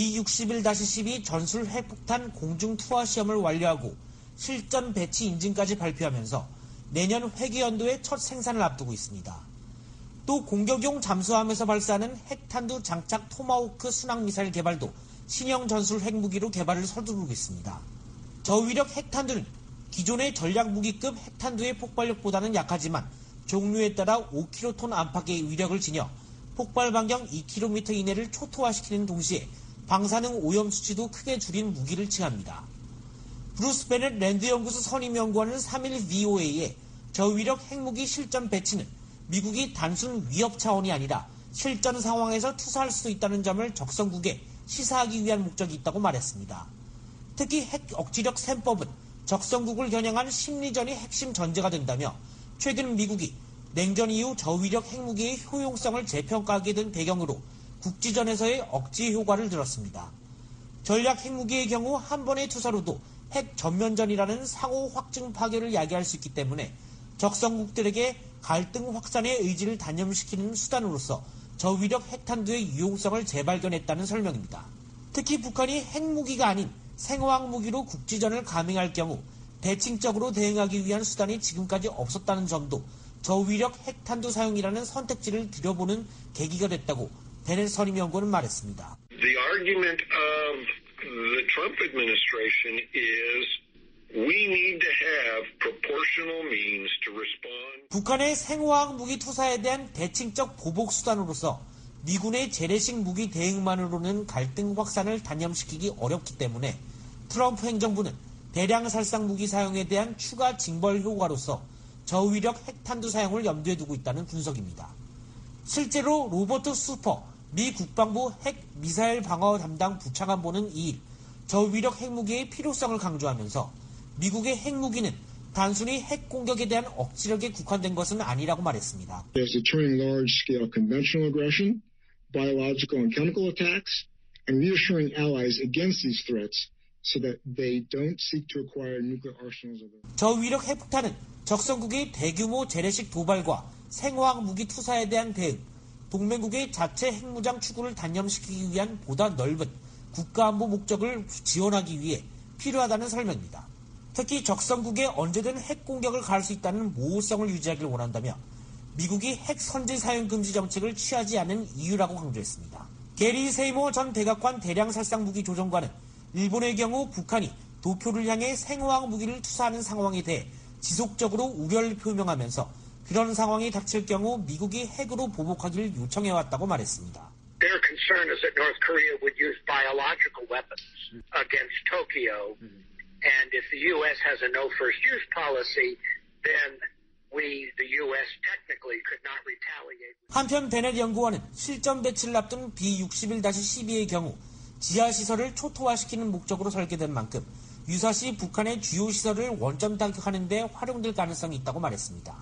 B-61-12 전술 핵폭탄 공중 투하 시험을 완료하고 실전 배치 인증까지 발표하면서 내년 회계연도에 첫 생산을 앞두고 있습니다. 또 공격용 잠수함에서 발사하는 핵탄두 장착 토마호크 순항미사일 개발도 신형 전술 핵무기로 개발을 서두르고 있습니다. 저위력 핵탄두는 기존의 전략무기급 핵탄두의 폭발력보다는 약하지만 종류에 따라 5킬로톤 안팎의 위력을 지녀 폭발 반경 2km 이내를 초토화시키는 동시에 방사능 오염 수치도 크게 줄인 무기를 칭합니다. 브루스 베넷 랜드 연구소 선임 연구원은 3일 VOA에 저위력 핵무기 실전 배치는 미국이 단순 위협 차원이 아니라 실전 상황에서 투사할 수도 있다는 점을 적성국에 시사하기 위한 목적이 있다고 말했습니다. 특히 핵 억지력 셈법은 적성국을 겨냥한 심리전이 핵심 전제가 된다며 최근 미국이 냉전 이후 저위력 핵무기의 효용성을 재평가하게 된 배경으로 국지전에서의 억지 효과를 들었습니다. 전략 핵무기의 경우 한 번의 투사로도 핵 전면전이라는 상호 확증 파괴를 야기할 수 있기 때문에 적성국들에게 갈등 확산의 의지를 단념시키는 수단으로서 저위력 핵탄두의 유용성을 재발견했다는 설명입니다. 특히 북한이 핵무기가 아닌 생화학 무기로 국지전을 감행할 경우 대칭적으로 대응하기 위한 수단이 지금까지 없었다는 점도 저위력 핵탄두 사용이라는 선택지를 들여보는 계기가 됐다고 베넷 선임 연구원은 말했습니다. The argument of the Trump administration is we need to have proportional means to respond. 북한의 생화학 무기 투사에 대한 대칭적 보복 수단으로서 미군의 재래식 무기 대응만으로는 갈등 확산을 단념시키기 어렵기 때문에 트럼프 행정부는 대량 살상 무기 사용에 대한 추가 징벌 효과로서 저위력 핵탄두 사용을 염두에 두고 있다는 분석입니다. 실제로 로버트 수퍼 미 국방부 핵 미사일 방어 담당 부차관보는 2일 저위력 핵무기의 필요성을 강조하면서 미국의 핵무기는 단순히 핵 공격에 대한 억지력에 국한된 것은 아니라고 말했습니다. There's deterring large-scale conventional aggression, biological and chemical attacks, and reassuring allies against these threats so that they don't seek to acquire nuclear arsenals of their own. 저위력 핵폭탄은 적성국의 대규모 재래식 도발과 생화학 무기 투사에 대한 대응, 동맹국의 자체 핵무장 추구를 단념시키기 위한 보다 넓은 국가안보 목적을 지원하기 위해 필요하다는 설명입니다. 특히 적성국에 언제든 핵 공격을 가할 수 있다는 모호성을 유지하길 원한다며 미국이 핵 선제 사용 금지 정책을 취하지 않은 이유라고 강조했습니다. 게리 세이모 전 백악관 대량 살상 무기 조정관은 일본의 경우 북한이 도쿄를 향해 생화학 무기를 투사하는 상황에 대해 지속적으로 우려를 표명하면서 그런 상황이 닥칠 경우 미국이 핵으로 보복하기를 요청해왔다고 말했습니다. Their concern is that North Korea would use biological weapons against Tokyo, and if the U.S. has a no first use policy, then we, the U.S., technically could not retaliate. 한편 베넷 연구원은 실전 배치를 앞둔 B-61-12의 경우 지하시설을 초토화시키는 목적으로 설계된 만큼 유사시 북한의 주요 시설을 원점 타격하는 데 활용될 가능성이 있다고 말했습니다.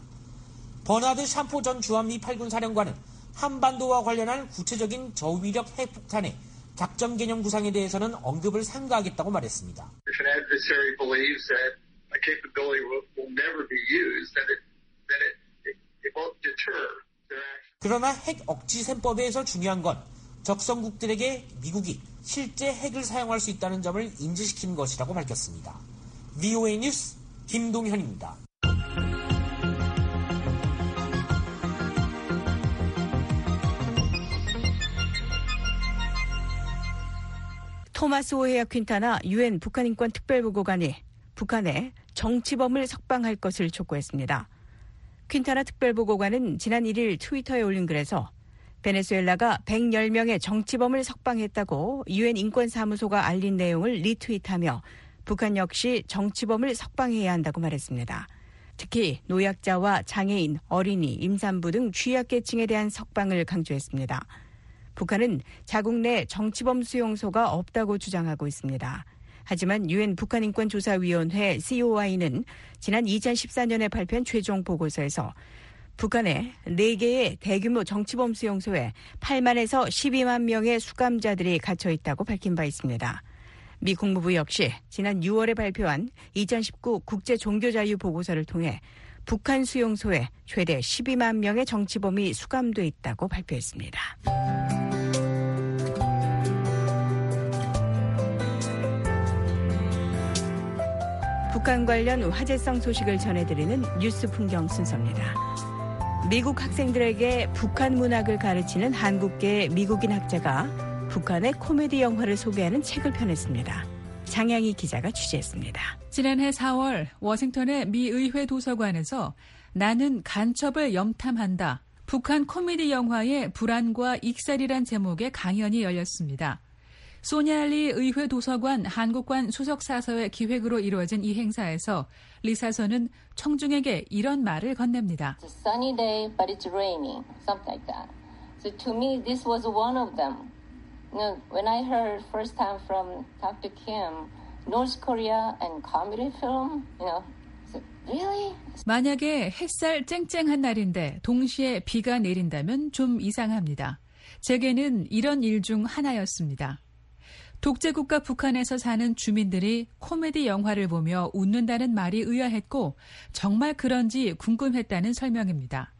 버나드 샴포 전 주한미 8군 사령관은 한반도와 관련한 구체적인 저위력 핵폭탄의 작전 개념 구상에 대해서는 언급을 삼가하겠다고 말했습니다. If an adversary believes that a capability will never be used, then it won't deter their action. 그러나 핵 억지 셈법에서 중요한 건 적성국들에게 미국이 실제 핵을 사용할 수 있다는 점을 인지시키는 것이라고 밝혔습니다. VOA 뉴스 김동현입니다. 토마스 오헤야 퀸타나 유엔 북한인권 특별보고관이 북한에 정치범을 석방할 것을 촉구했습니다. 퀸타나 특별보고관은 지난 1일 트위터에 올린 글에서 베네수엘라가 110명의 정치범을 석방했다고 유엔 인권사무소가 알린 내용을 리트윗하며 북한 역시 정치범을 석방해야 한다고 말했습니다. 특히 노약자와 장애인, 어린이, 임산부 등 취약계층에 대한 석방을 강조했습니다. 북한은 자국 내 정치범 수용소가 없다고 주장하고 있습니다. 하지만 유엔 북한인권조사위원회 COI는 지난 2014년에 발표한 최종 보고서에서 북한의 4개의 대규모 정치범 수용소에 8만에서 12만 명의 수감자들이 갇혀 있다고 밝힌 바 있습니다. 미 국무부 역시 지난 6월에 발표한 2019 국제종교자유보고서를 통해 북한 수용소에 최대 12만 명의 정치범이 수감돼 있다고 발표했습니다. 북한 관련 화제성 소식을 전해드리는 뉴스 풍경 순서입니다. 미국 학생들에게 북한 문학을 가르치는 한국계 미국인 학자가 북한의 코미디 영화를 소개하는 책을 펴냈습니다. 장양희 기자가 취재했습니다. 지난해 4월 워싱턴의 미 의회 도서관에서 나는 간첩을 염탐한다. 북한 코미디 영화의 불안과 익살이란 제목의 강연이 열렸습니다. 소냐리 의회 도서관 한국관 수석사서의 기획으로 이루어진 이 행사에서 리사선은 청중에게 이런 말을 건넵니다. It's a sunny day, but it's raining, something like that. So to me, this was one of them. You know, when I heard first time from Dr. Kim, North Korea and comedy film, you know, so really? 만약에 햇살 쨍쨍한 날인데 동시에 비가 내린다면 좀 이상합니다. 제게는 이런 일 중 하나였습니다. 독재국가 북한에서 사는 주민들이 코미디 영화를 보며 웃는다는 말이 의아했고 정말 그런지 궁금했다는 설명입니다.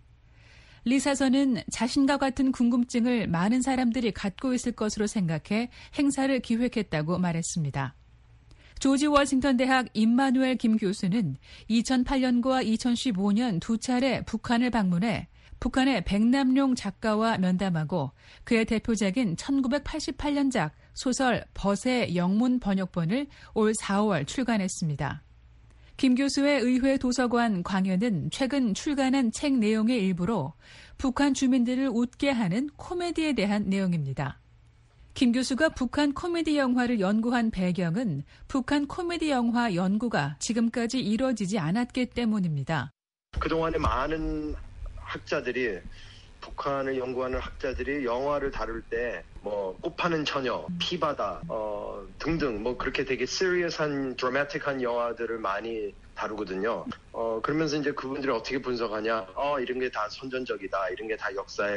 리사선은 자신과 같은 궁금증을 많은 사람들이 갖고 있을 것으로 생각해 행사를 기획했다고 말했습니다. 조지 워싱턴 대학 임마누엘 김 교수는 2008년과 2015년 두 차례 북한을 방문해 북한의 백남룡 작가와 면담하고 그의 대표작인 1988년작 소설 벗의 영문 번역본을 올 4월 출간했습니다. 김 교수의 의회 도서관 강연은 최근 출간한 책 내용의 일부로 북한 주민들을 웃게 하는 코미디에 대한 내용입니다. 김 교수가 북한 코미디 영화를 연구한 배경은 북한 코미디 영화 연구가 지금까지 이루어지지 않았기 때문입니다. 그동안에 많은 학자들이 북한을 연구하는 학자들이 영화를 다룰 때 뭐 꽃파는 처녀, 피바다 등등 뭐 그렇게 되게 시리어스한 드라마틱한 영화들을 많이 다루거든요. 그러면서 이제 그분들이 어떻게 분석하냐? 이런 게 다 선전적이다. 이런 게 다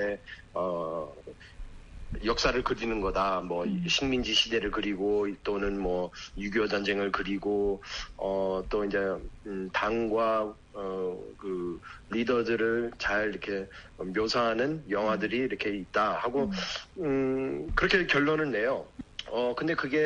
역사를 그리는 거다. 뭐 식민지 시대를 그리고 또는 뭐 6.25 전쟁을 그리고 또 이제 당과 그 리더들을 잘 이렇게 묘사하는 영화들이 이렇게 있다 하고 그렇게 결론을 내요. 근데 그게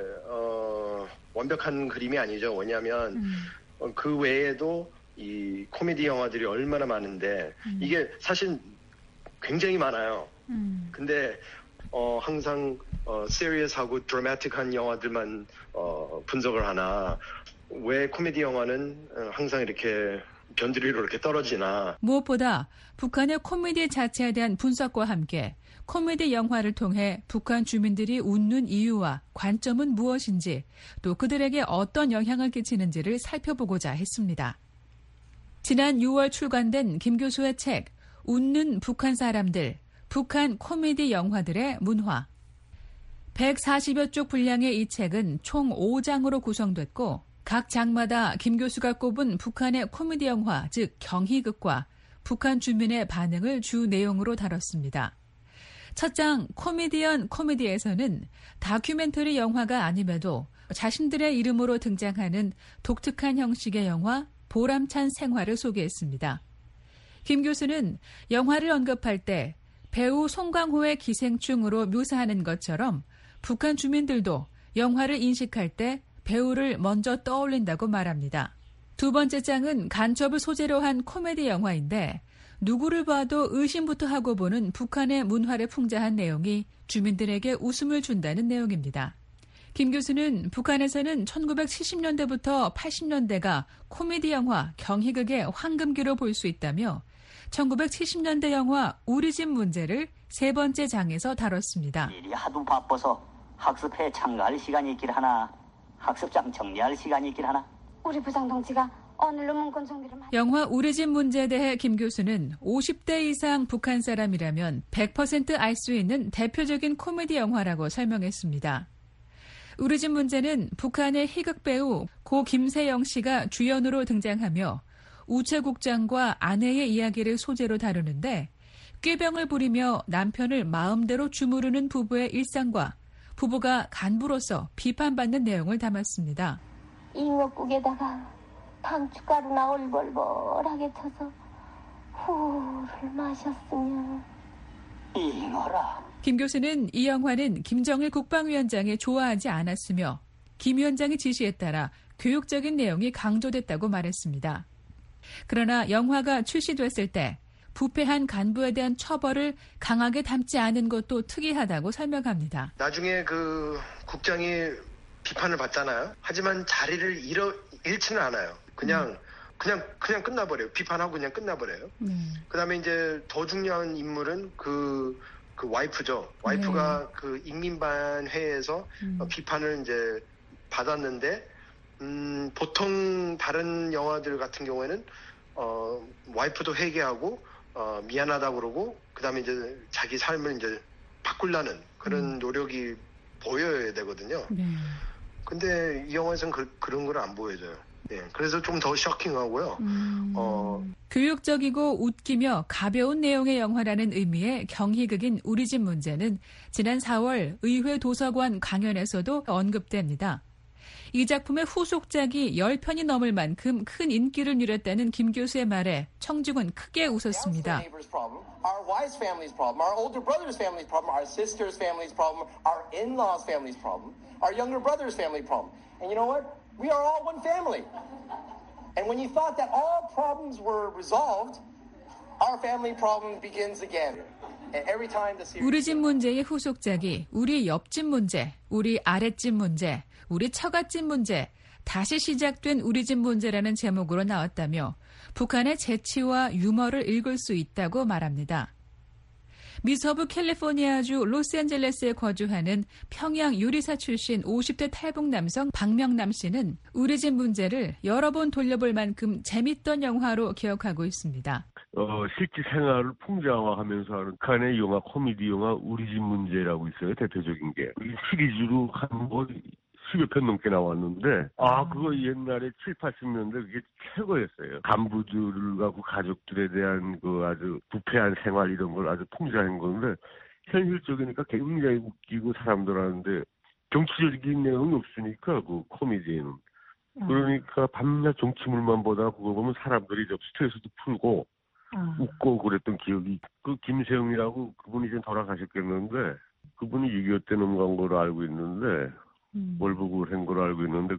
완벽한 그림이 아니죠. 왜냐하면 그 외에도 이 코미디 영화들이 얼마나 많은데 이게 사실 굉장히 많아요. 근데 항상 시리어스하고 드라마틱한 영화들만 분석을 하나 왜 코미디 영화는 항상 이렇게 변두리로 이렇게 떨어지나. 무엇보다 북한의 코미디 자체에 대한 분석과 함께 코미디 영화를 통해 북한 주민들이 웃는 이유와 관점은 무엇인지 또 그들에게 어떤 영향을 끼치는지를 살펴보고자 했습니다. 지난 6월 출간된 김 교수의 책 웃는 북한 사람들, 북한 코미디 영화들의 문화. 140여 쪽 분량의 이 책은 총 5장으로 구성됐고 각 장마다 김 교수가 꼽은 북한의 코미디 영화, 즉 경희극과 북한 주민의 반응을 주 내용으로 다뤘습니다. 첫 장 코미디언 코미디에서는 다큐멘터리 영화가 아님에도 자신들의 이름으로 등장하는 독특한 형식의 영화 보람찬 생활을 소개했습니다. 김 교수는 영화를 언급할 때 배우 송강호의 기생충으로 묘사하는 것처럼 북한 주민들도 영화를 인식할 때 배우를 먼저 떠올린다고 말합니다. 두 번째 장은 간첩을 소재로 한 코미디 영화인데 누구를 봐도 의심부터 하고 보는 북한의 문화를 풍자한 내용이 주민들에게 웃음을 준다는 내용입니다. 김 교수는 북한에서는 1970년대부터 80년대가 코미디 영화 경희극의 황금기로 볼 수 있다며 1970년대 영화 우리 집 문제를 세 번째 장에서 다뤘습니다. 일이 하도 바빠서 학습회에 참가할 시간이 있길 하나 학습장 정리할 시간이 있길 하나 우리 부장동지가 오늘로 문건 정리를 영화 우리 집 문제에 대해 김 교수는 50대 이상 북한 사람이라면 100% 알 수 있는 대표적인 코미디 영화라고 설명했습니다. 우리 집 문제는 북한의 희극 배우 고 김세영 씨가 주연으로 등장하며 우체국장과 아내의 이야기를 소재로 다루는데 꾀병을 부리며 남편을 마음대로 주무르는 부부의 일상과 부부가 간부로서 비판받는 내용을 담았습니다. 잉어국에다가 당춧가루나 얼벌벌하게 쳐서 후를 마셨으면 잉어라. 김 교수는 이 영화는 김정일 국방위원장이 좋아하지 않았으며 김 위원장의 지시에 따라 교육적인 내용이 강조됐다고 말했습니다. 그러나 영화가 출시됐을 때 부패한 간부에 대한 처벌을 강하게 담지 않은 것도 특이하다고 설명합니다. 나중에 그 국장이 비판을 받잖아요. 하지만 자리를 잃지는 않아요. 그냥 끝나버려요. 비판하고 그냥 끝나버려요. 그다음에 이제 더 중요한 인물은 그 와이프죠. 와이프가 그 인민반 회에서 비판을 이제 받았는데 보통 다른 영화들 같은 경우에는 와이프도 회개하고 미안하다고 그러고 그다음에 이제 자기 삶을 이제 바꾸려는 그런 노력이 보여야 되거든요. 근데 이 영화에서는 그런 걸 안 보여줘요. 네, 그래서 좀 더 쇼킹하고요. 교육적이고 웃기며 가벼운 내용의 영화라는 의미의 경희극인 우리 집 문제는 지난 4월 의회 도서관 강연에서도 언급됩니다. 이 작품의 후속작이 10편이 넘을 만큼 큰 인기를 누렸다는 김 교수의 말에 청중은 크게 웃었습니다. Our wife's family's problem, our older brother's family's problem, our sister's family's problem, our in-laws' family's problem, our younger brother's family problem. And you know what? We are all one family. And when you thought that all problems were resolved, our family problem begins again. And every time the series... 우리 집 문제의 후속작이 우리 옆집 문제, 우리 아랫집 문제, 우리 처갓집 문제, 다시 시작된 우리 집 문제라는 제목으로 나왔다며 북한의 재치와 유머를 읽을 수 있다고 말합니다. 미서부 캘리포니아주 로스앤젤레스에 거주하는 평양 요리사 출신 50대 탈북 남성 박명남 씨는 우리 집 문제를 여러 번 돌려볼 만큼 재밌던 영화로 기억하고 있습니다. 실제 생활을 풍자화하면서 하는 북한의 영화, 코미디 영화 우리 집 문제라고 있어요. 대표적인 게. 이 시리즈로 한 10여 편 넘게 나왔는데, 그거 옛날에 7, 80년대 그게 최고였어요. 간부들하고 가족들에 대한 그 아주 부패한 생활 이런 걸 아주 풍자한 건데, 현실적이니까 굉장히 웃기고 사람들하는데, 정치적인 내용이 없으니까, 그 코미디에는. 그러니까 밤낮 정치물만 보다가 그거 보면 사람들이 좀 스트레스도 풀고, 웃고 그랬던 기억이, 그 김세영이라고 그분이 이제 돌아가셨겠는데, 그분이 6.25 때 넘어간 걸로 알고 있는데, 월북을 한 걸로 알고 있는데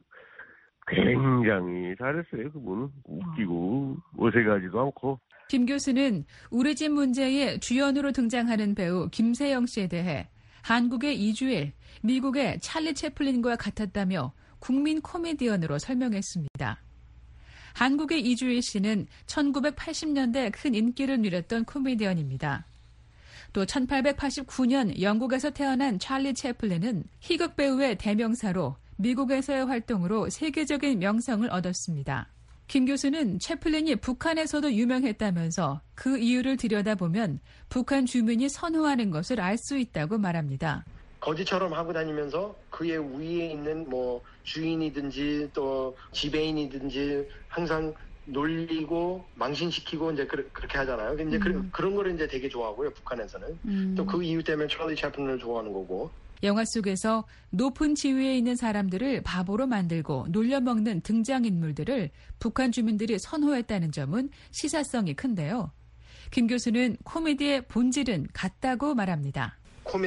굉장히 잘했어요. 그분은 웃기고 어색하지도 않고. 김 교수는 우리 집 문제의 주연으로 등장하는 배우 김세영 씨에 대해 한국의 이주일, 미국의 찰리 채플린과 같았다며 국민 코미디언으로 설명했습니다. 한국의 이주일 씨는 1980년대 큰 인기를 누렸던 코미디언입니다. 또 1889년 영국에서 태어난 찰리 채플린은 희극 배우의 대명사로 미국에서의 활동으로 세계적인 명성을 얻었습니다. 김 교수는 채플린이 북한에서도 유명했다면서 그 이유를 들여다보면 북한 주민이 선호하는 것을 알 수 있다고 말합니다. 거지처럼 하고 다니면서 그의 위에 있는 뭐 주인이든지 또 지배인이든지 항상 놀리고 망신시키고 이제 그렇게 하잖아요. 이제 그런 거를 이제 되게 좋아하고요. 북한에서는 또 그 이유 때문에 찰리 채플린을 좋아하는 거고. 영화 속에서 높은 지위에 있는 사람들을 바보로 만들고 놀려먹는 등장인물들을 북한 주민들이 선호했다는 점은 시사성이 큰데요. 김 교수는 코미디의 본질은 같다고 말합니다.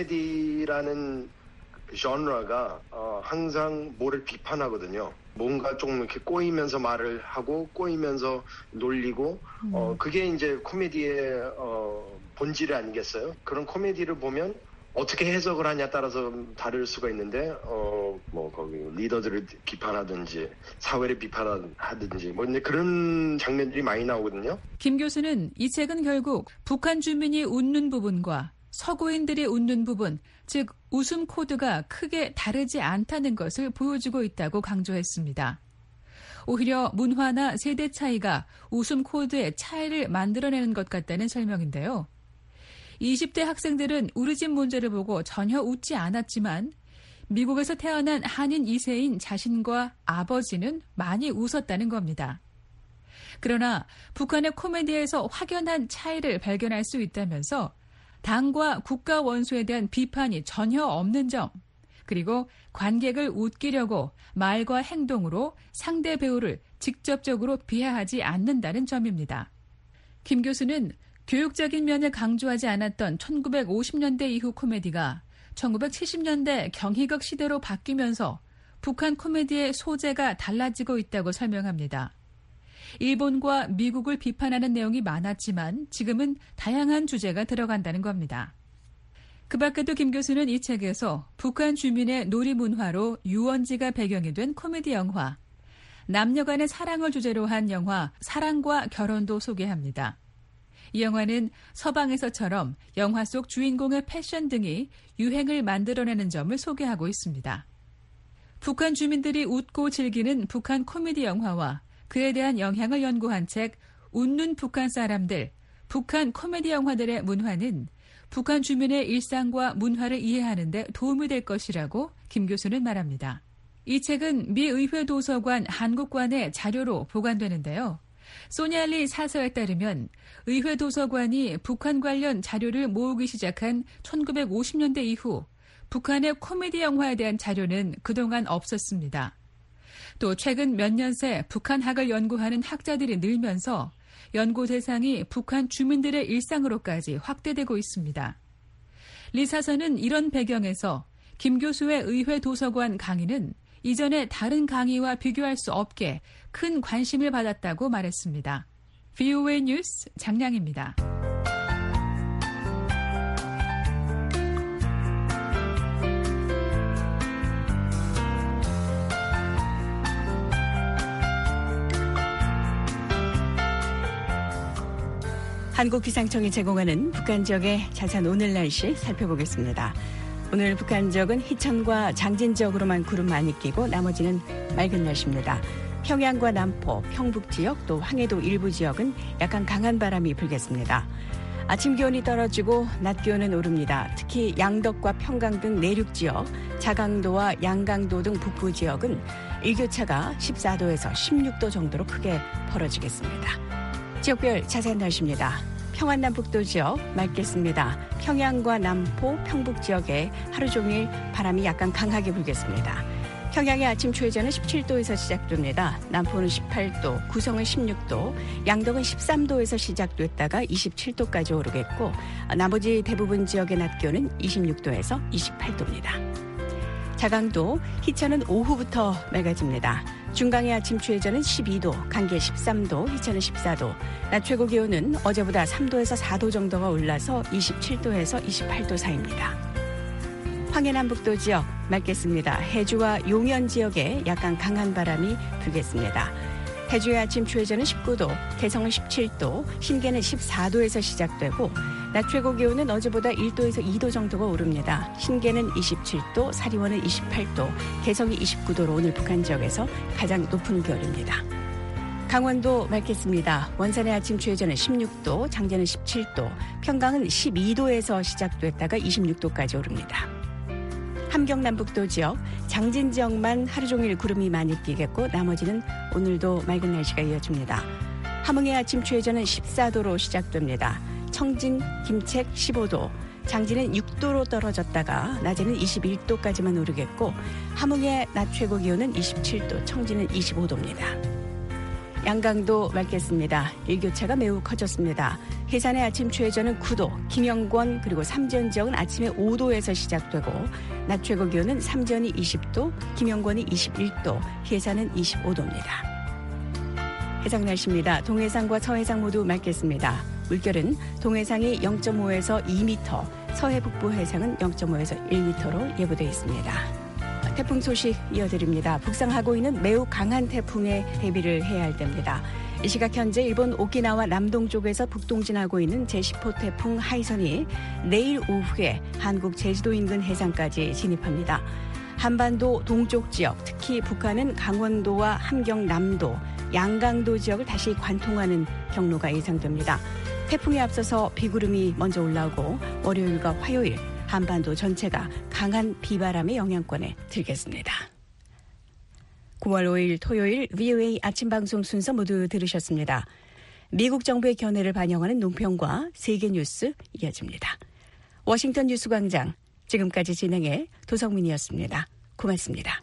코미디라는 genre,가 항상 뭐를 비판하거든요. 뭔가 좀 이렇게 꼬이면서 말을 하고 꼬이면서 놀리고 그게 이제 코미디의 본질 아니겠어요? 그런 코미디를 보면 어떻게 해석을 하냐에 따라서 다를 수가 있는데 거기 리더들을 비판하든지 사회를 비판하든지 이제 그런 장면들이 많이 나오거든요. 김 교수는 이 책은 결국 북한 주민이 웃는 부분과 서구인들이 웃는 부분, 즉 웃음 코드가 크게 다르지 않다는 것을 보여주고 있다고 강조했습니다. 오히려 문화나 세대 차이가 웃음 코드의 차이를 만들어내는 것 같다는 설명인데요. 20대 학생들은 우리 집 문제를 보고 전혀 웃지 않았지만 미국에서 태어난 한인 2세인 자신과 아버지는 많이 웃었다는 겁니다. 그러나 북한의 코미디에서 확연한 차이를 발견할 수 있다면서 당과 국가 원수에 대한 비판이 전혀 없는 점, 그리고 관객을 웃기려고 말과 행동으로 상대 배우를 직접적으로 비하하지 않는다는 점입니다. 김 교수는 교육적인 면을 강조하지 않았던 1950년대 이후 코미디가 1970년대 경희극 시대로 바뀌면서 북한 코미디의 소재가 달라지고 있다고 설명합니다. 일본과 미국을 비판하는 내용이 많았지만 지금은 다양한 주제가 들어간다는 겁니다. 그 밖에도 김 교수는 이 책에서 북한 주민의 놀이 문화로 유원지가 배경이 된 코미디 영화, 남녀 간의 사랑을 주제로 한 영화 사랑과 결혼도 소개합니다. 이 영화는 서방에서처럼 영화 속 주인공의 패션 등이 유행을 만들어내는 점을 소개하고 있습니다. 북한 주민들이 웃고 즐기는 북한 코미디 영화와 그에 대한 영향을 연구한 책 웃는 북한 사람들, 북한 코미디 영화들의 문화는 북한 주민의 일상과 문화를 이해하는 데 도움이 될 것이라고 김 교수는 말합니다. 이 책은 미 의회 도서관 한국관의 자료로 보관되는데요. 소니알리 사서에 따르면 의회 도서관이 북한 관련 자료를 모으기 시작한 1950년대 이후 북한의 코미디 영화에 대한 자료는 그동안 없었습니다. 또 최근 몇 년 새 북한학을 연구하는 학자들이 늘면서 연구 대상이 북한 주민들의 일상으로까지 확대되고 있습니다. 리 사서는 이런 배경에서 김 교수의 의회 도서관 강의는 이전의 다른 강의와 비교할 수 없게 큰 관심을 받았다고 말했습니다. VOA 뉴스 장량입니다. 한국기상청이 제공하는 북한 지역의 자세한 오늘 날씨 살펴보겠습니다. 오늘 북한 지역은 희천과 장진 지역으로만 구름 많이 끼고 나머지는 맑은 날씨입니다. 평양과 남포, 평북 지역 또 황해도 일부 지역은 약간 강한 바람이 불겠습니다. 아침 기온이 떨어지고 낮 기온은 오릅니다. 특히 양덕과 평강 등 내륙 지역, 자강도와 양강도 등 북부 지역은 일교차가 14도에서 16도 정도로 크게 벌어지겠습니다. 지역별 자세한 날씨입니다. 평안남북도 지역 맑겠습니다. 평양과 남포, 평북 지역에 하루 종일 바람이 약간 강하게 불겠습니다. 평양의 아침 최저는 17도에서 시작됩니다. 남포는 18도, 구성은 16도, 양덕은 13도에서 시작됐다가 27도까지 오르겠고 나머지 대부분 지역의 낮 기온은 26도에서 28도입니다. 자강도, 희천은 오후부터 맑아집니다. 중강의 아침 최저는 12도, 강계 13도, 희천은 14도, 낮 최고 기온은 어제보다 3도에서 4도 정도가 올라서 27도에서 28도 사이입니다. 황해남북도 지역 맑겠습니다. 해주와 용현 지역에 약간 강한 바람이 불겠습니다. 해주의 아침 최저는 19도, 개성은 17도, 신계는 14도에서 시작되고 낮 최고 기온은 어제보다 1도에서 2도 정도가 오릅니다. 신계는 27도, 사리원은 28도, 개성이 29도로 오늘 북한 지역에서 가장 높은 기온입니다. 강원도 맑겠습니다. 원산의 아침 최저는 16도, 장제는 17도, 평강은 12도에서 시작됐다가 26도까지 오릅니다. 함경남북도 지역, 장진 지역만 하루 종일 구름이 많이 끼겠고 나머지는 오늘도 맑은 날씨가 이어집니다. 함흥의 아침 최저는 14도로 시작됩니다. 청진, 김책 15도, 장진은 6도로 떨어졌다가 낮에는 21도까지만 오르겠고 함흥의 낮 최고 기온은 27도, 청진은 25도입니다. 양강도 맑겠습니다. 일교차가 매우 커졌습니다. 해산의 아침 최저는 9도, 김영권 그리고 삼전 지역은 아침에 5도에서 시작되고 낮 최고 기온은 삼전이 20도, 김영권이 21도, 해산은 25도입니다. 해상 날씨입니다. 동해상과 서해상 모두 맑겠습니다. 물결은 동해상이 0.5에서 2m, 서해 북부 해상은 0.5에서 1m로 예보되어 있습니다. 태풍 소식 이어드립니다. 북상하고 있는 매우 강한 태풍에 대비를 해야 할 때입니다. 이 시각 현재 일본 오키나와 남동쪽에서 북동진하고 있는 제10호 태풍 하이선이 내일 오후에 한국 제주도 인근 해상까지 진입합니다. 한반도 동쪽 지역, 특히 북한은 강원도와 함경남도, 양강도 지역을 다시 관통하는 경로가 예상됩니다. 태풍에 앞서서 비구름이 먼저 올라오고 월요일과 화요일 한반도 전체가 강한 비바람의 영향권에 들겠습니다. 9월 5일 토요일 VOA 아침 방송 순서 모두 들으셨습니다. 미국 정부의 견해를 반영하는 논평과 세계 뉴스 이어집니다. 워싱턴 뉴스광장 지금까지 진행해 도성민이었습니다. 고맙습니다.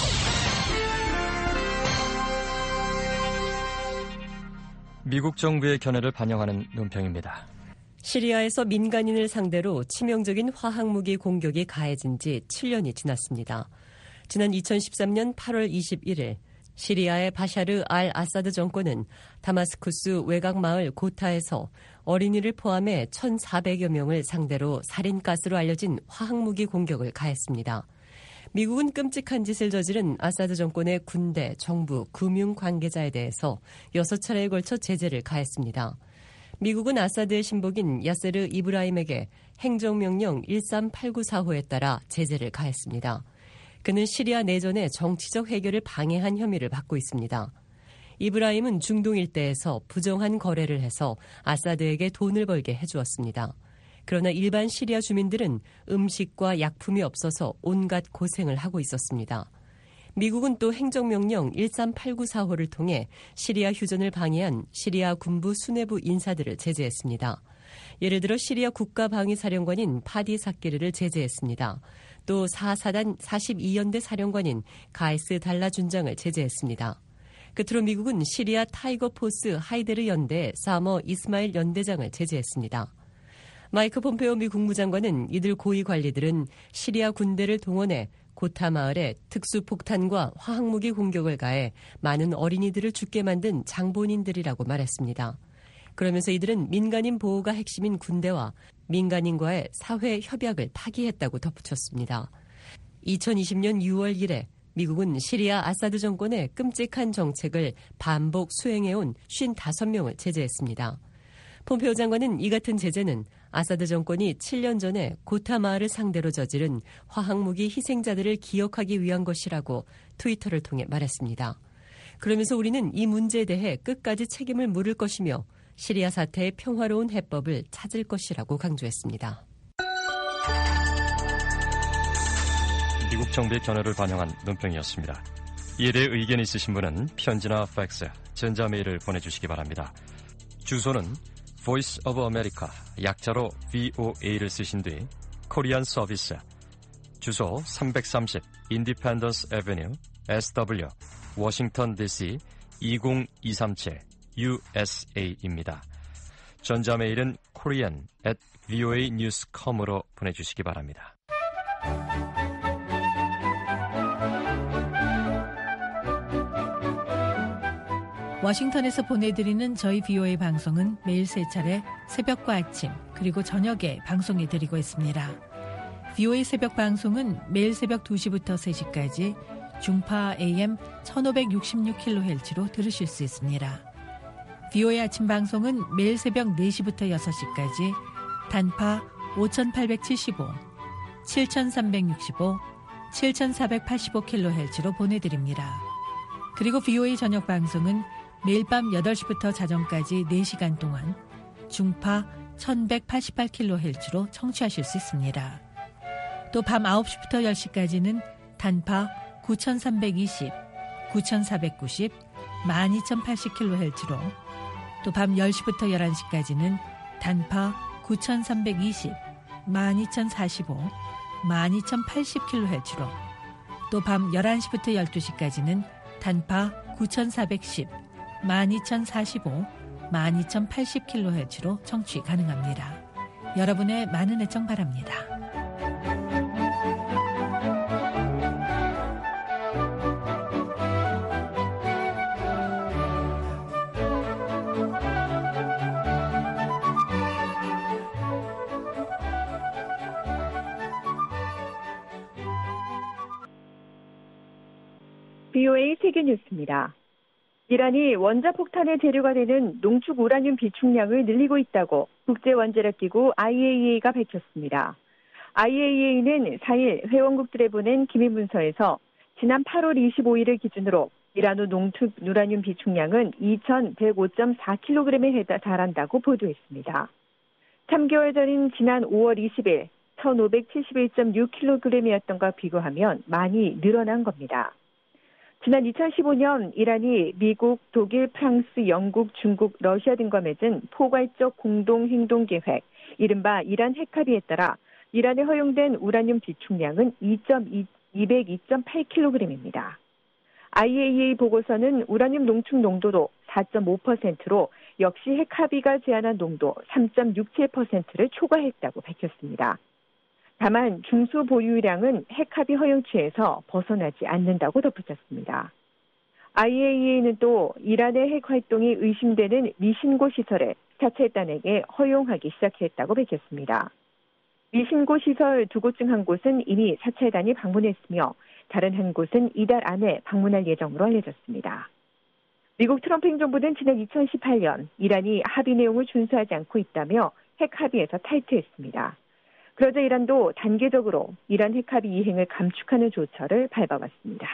미국 정부의 견해를 반영하는 논평입니다. 시리아에서 민간인을 상대로 치명적인 화학무기 공격이 가해진 지 7년이 지났습니다. 지난 2013년 8월 21일 시리아의 바샤르 알 아사드 정권은 다마스쿠스 외곽 마을 고타에서 어린이를 포함해 1,400여 명을 상대로 살인가스로 알려진 화학무기 공격을 가했습니다. 미국은 끔찍한 짓을 저지른 아사드 정권의 군대, 정부, 금융 관계자에 대해서 6차례에 걸쳐 제재를 가했습니다. 미국은 아사드의 신복인 야세르 이브라임에게 행정명령 13894호에 따라 제재를 가했습니다. 그는 시리아 내전의 정치적 해결을 방해한 혐의를 받고 있습니다. 이브라임은 중동 일대에서 부정한 거래를 해서 아사드에게 돈을 벌게 해주었습니다. 그러나 일반 시리아 주민들은 음식과 약품이 없어서 온갖 고생을 하고 있었습니다. 미국은 또 행정명령 13894호를 통해 시리아 휴전을 방해한 시리아 군부 수뇌부 인사들을 제재했습니다. 예를 들어 시리아 국가방위사령관인 파디 사키르를 제재했습니다. 또 4사단 42연대 사령관인 가이스 달라 준장을 제재했습니다. 끝으로 미국은 시리아 타이거 포스 하이데르 연대 사머 이스마일 연대장을 제재했습니다. 마이크 폼페오 미 국무장관은 이들 고위 관리들은 시리아 군대를 동원해 고타 마을에 특수폭탄과 화학무기 공격을 가해 많은 어린이들을 죽게 만든 장본인들이라고 말했습니다. 그러면서 이들은 민간인 보호가 핵심인 군대와 민간인과의 사회 협약을 파기했다고 덧붙였습니다. 2020년 6월 이래 미국은 시리아 아사드 정권의 끔찍한 정책을 반복 수행해온 55명을 제재했습니다. 폼페오 장관은 이 같은 제재는 아사드 정권이 7년 전에 고타 마을을 상대로 저지른 화학무기 희생자들을 기억하기 위한 것이라고 트위터를 통해 말했습니다. 그러면서 우리는 이 문제에 대해 끝까지 책임을 물을 것이며 시리아 사태의 평화로운 해법을 찾을 것이라고 강조했습니다. 미국 정부의 견해를 반영한 논평이었습니다. 이에 대해 의견이 있으신 분은 편지나 팩스, 전자메일을 보내주시기 바랍니다. 주소는 Voice of America, 약자로 VOA를 쓰신 뒤 코리안 서비스, 주소 330 Independence Avenue, SW, 워싱턴 DC 20237 USA입니다. 전자메일은 korean@voanews.com으로 보내주시기 바랍니다. 워싱턴에서 보내드리는 저희 VOA 방송은 매일 3차례 새벽과 아침 그리고 저녁에 방송해드리고 있습니다. VOA 새벽 방송은 매일 새벽 2시부터 3시까지 중파 AM 1566kHz로 들으실 수 있습니다. VOA 아침 방송은 매일 새벽 4시부터 6시까지 단파 5875, 7365, 7485kHz로 보내드립니다. 그리고 VOA 저녁 방송은 매일 밤 8시부터 자정까지 4시간 동안 중파 1188kHz로 청취하실 수 있습니다. 또 밤 9시부터 10시까지는 단파 9320, 9490, 12080kHz로 또 밤 10시부터 11시까지는 단파 9320, 12045, 12080kHz로 또 밤 11시부터 12시까지는 단파 9410, 12045, 12080kHz로 청취 가능합니다. 여러분의 많은 애청 바랍니다. VOA 세계뉴스입니다. 이란이 원자폭탄의 재료가 되는 농축 우라늄 비축량을 늘리고 있다고 국제원자력기구 IAEA가 밝혔습니다. IAEA는 4일 회원국들에 보낸 기밀 문서에서 지난 8월 25일을 기준으로 이란의 농축 우라늄 비축량은 2,105.4kg에 달한다고 보도했습니다. 3개월 전인 지난 5월 20일 1,571.6kg이었던 것과 비교하면 많이 늘어난 겁니다. 지난 2015년 이란이 미국, 독일, 프랑스, 영국, 중국, 러시아 등과 맺은 포괄적 공동행동계획, 이른바 이란 핵합의에 따라 이란에 허용된 우라늄 비축량은 202.8kg입니다. IAEA 보고서는 우라늄 농축 농도도 4.5%로 역시 핵합의가 제한한 농도 3.67%를 초과했다고 밝혔습니다. 다만 중수 보유량은 핵합의 허용치에서 벗어나지 않는다고 덧붙였습니다. IAEA는 또 이란의 핵 활동이 의심되는 미신고 시설을 차찰단에게 허용하기 시작했다고 밝혔습니다. 미신고 시설 2곳 중 한 곳은 이미 차찰단이 방문했으며 다른 한 곳은 이달 안에 방문할 예정으로 알려졌습니다. 미국 트럼프 행정부는 지난 2018년 이란이 합의 내용을 준수하지 않고 있다며 핵 합의에서 탈퇴했습니다. 그러자 이란도 단계적으로 이란 핵합의 이행을 감축하는 조처를 밟아왔습니다.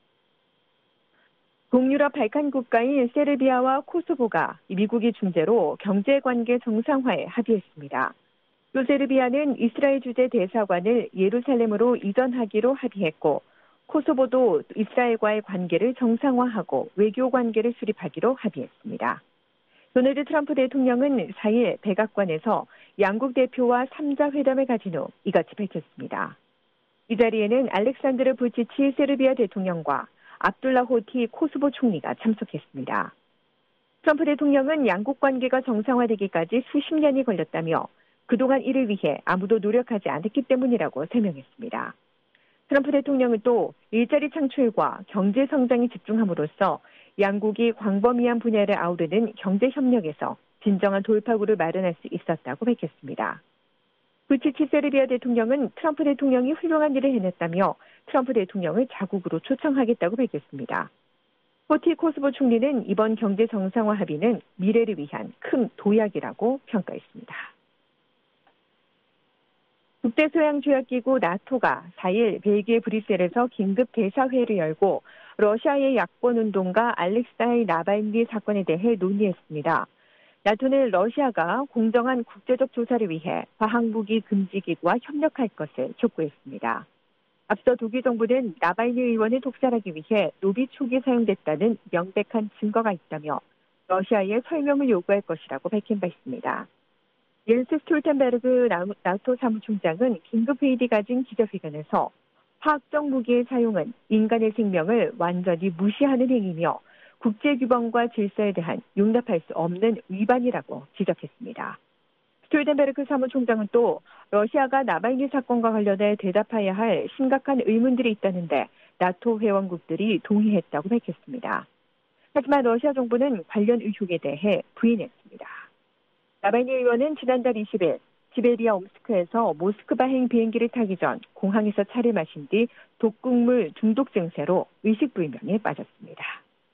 동유럽 발칸 국가인 세르비아와 코소보가 미국의 중재로 경제관계 정상화에 합의했습니다. 또 세르비아는 이스라엘 주재 대사관을 예루살렘으로 이전하기로 합의했고 코소보도 이스라엘과의 관계를 정상화하고 외교 관계를 수립하기로 합의했습니다. 도널드 트럼프 대통령은 4일 백악관에서 양국 대표와 3자 회담을 가진 후 이같이 밝혔습니다. 이 자리에는 알렉산드르 부치치 세르비아 대통령과 압둘라 호티 코소보 총리가 참석했습니다. 트럼프 대통령은 양국 관계가 정상화되기까지 수십 년이 걸렸다며 그동안 이를 위해 아무도 노력하지 않았기 때문이라고 설명했습니다. 트럼프 대통령은 또 일자리 창출과 경제 성장에 집중함으로써 양국이 광범위한 분야를 아우르는 경제 협력에서 진정한 돌파구를 마련할 수 있었다고 밝혔습니다. 부치치 세르비아 대통령은 트럼프 대통령이 훌륭한 일을 해냈다며 트럼프 대통령을 자국으로 초청하겠다고 밝혔습니다. 호티 코소보 총리는 이번 경제 정상화 합의는 미래를 위한 큰 도약이라고 평가했습니다. 국제소양조약기구 나토가 4일 벨기에 브뤼셀에서 긴급 대사회를 열고 러시아의 야권운동가 알렉사이 나발니 사건에 대해 논의했습니다. 나토는 러시아가 공정한 국제적 조사를 위해 화학무기 금지기구와 협력할 것을 촉구했습니다. 앞서 독일 정부는 나발니 의원을 독살하기 위해 노비촉이 사용됐다는 명백한 증거가 있다며 러시아에 설명을 요구할 것이라고 밝힌 바 있습니다. 옌스 스톨텐베르그 나토 사무총장은 긴급회의를 가진 기자회견에서 화학적 무기의 사용은 인간의 생명을 완전히 무시하는 행위며 국제규범과 질서에 대한 용납할 수 없는 위반이라고 지적했습니다. 스톨텐베르그 사무총장은 또 러시아가 나발니 사건과 관련해 대답해야 할 심각한 의문들이 있다는데 나토 회원국들이 동의했다고 밝혔습니다. 하지만 러시아 정부는 관련 의혹에 대해 부인했습니다. 나발니 의원은 지난달 20일 시베리아 옴스크에서 모스크바행 비행기를 타기 전 공항에서 차를 마신 뒤 독극물 중독 증세로 의식불명에 빠졌습니다.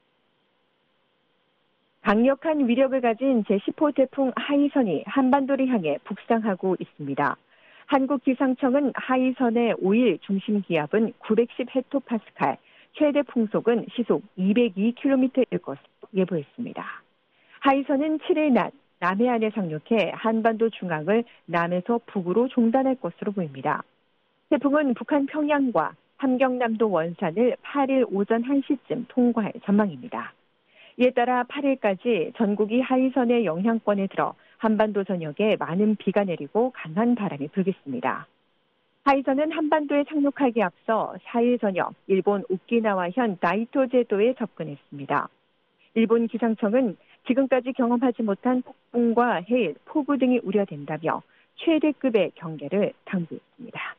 강력한 위력을 가진 제10호 태풍 하이선이 한반도를 향해 북상하고 있습니다. 한국기상청은 하이선의 5일 중심 기압은 910헥토파스칼, 최대 풍속은 시속 202km일 것으로 예보했습니다. 하이선은 7일 낮 남해안에 상륙해 한반도 중앙을 남에서 북으로 종단할 것으로 보입니다. 태풍은 북한 평양과 함경남도 원산을 8일 오전 1시쯤 통과할 전망입니다. 이에 따라 8일까지 전국이 하이선의 영향권에 들어 한반도 전역에 많은 비가 내리고 강한 바람이 불겠습니다. 하이선은 한반도에 상륙하기에 앞서 4일 저녁 일본 오키나와현 다이토제도에 접근했습니다. 일본 기상청은 지금까지 경험하지 못한 폭풍과 해일, 폭우 등이 우려된다며 최대급의 경계를 당부했습니다.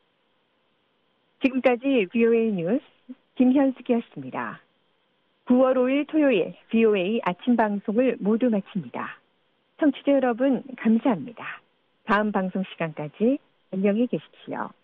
지금까지 VOA 뉴스 김현숙이었습니다. 9월 5일 토요일 VOA 아침 방송을 모두 마칩니다. 청취자 여러분 감사합니다. 다음 방송 시간까지 안녕히 계십시오.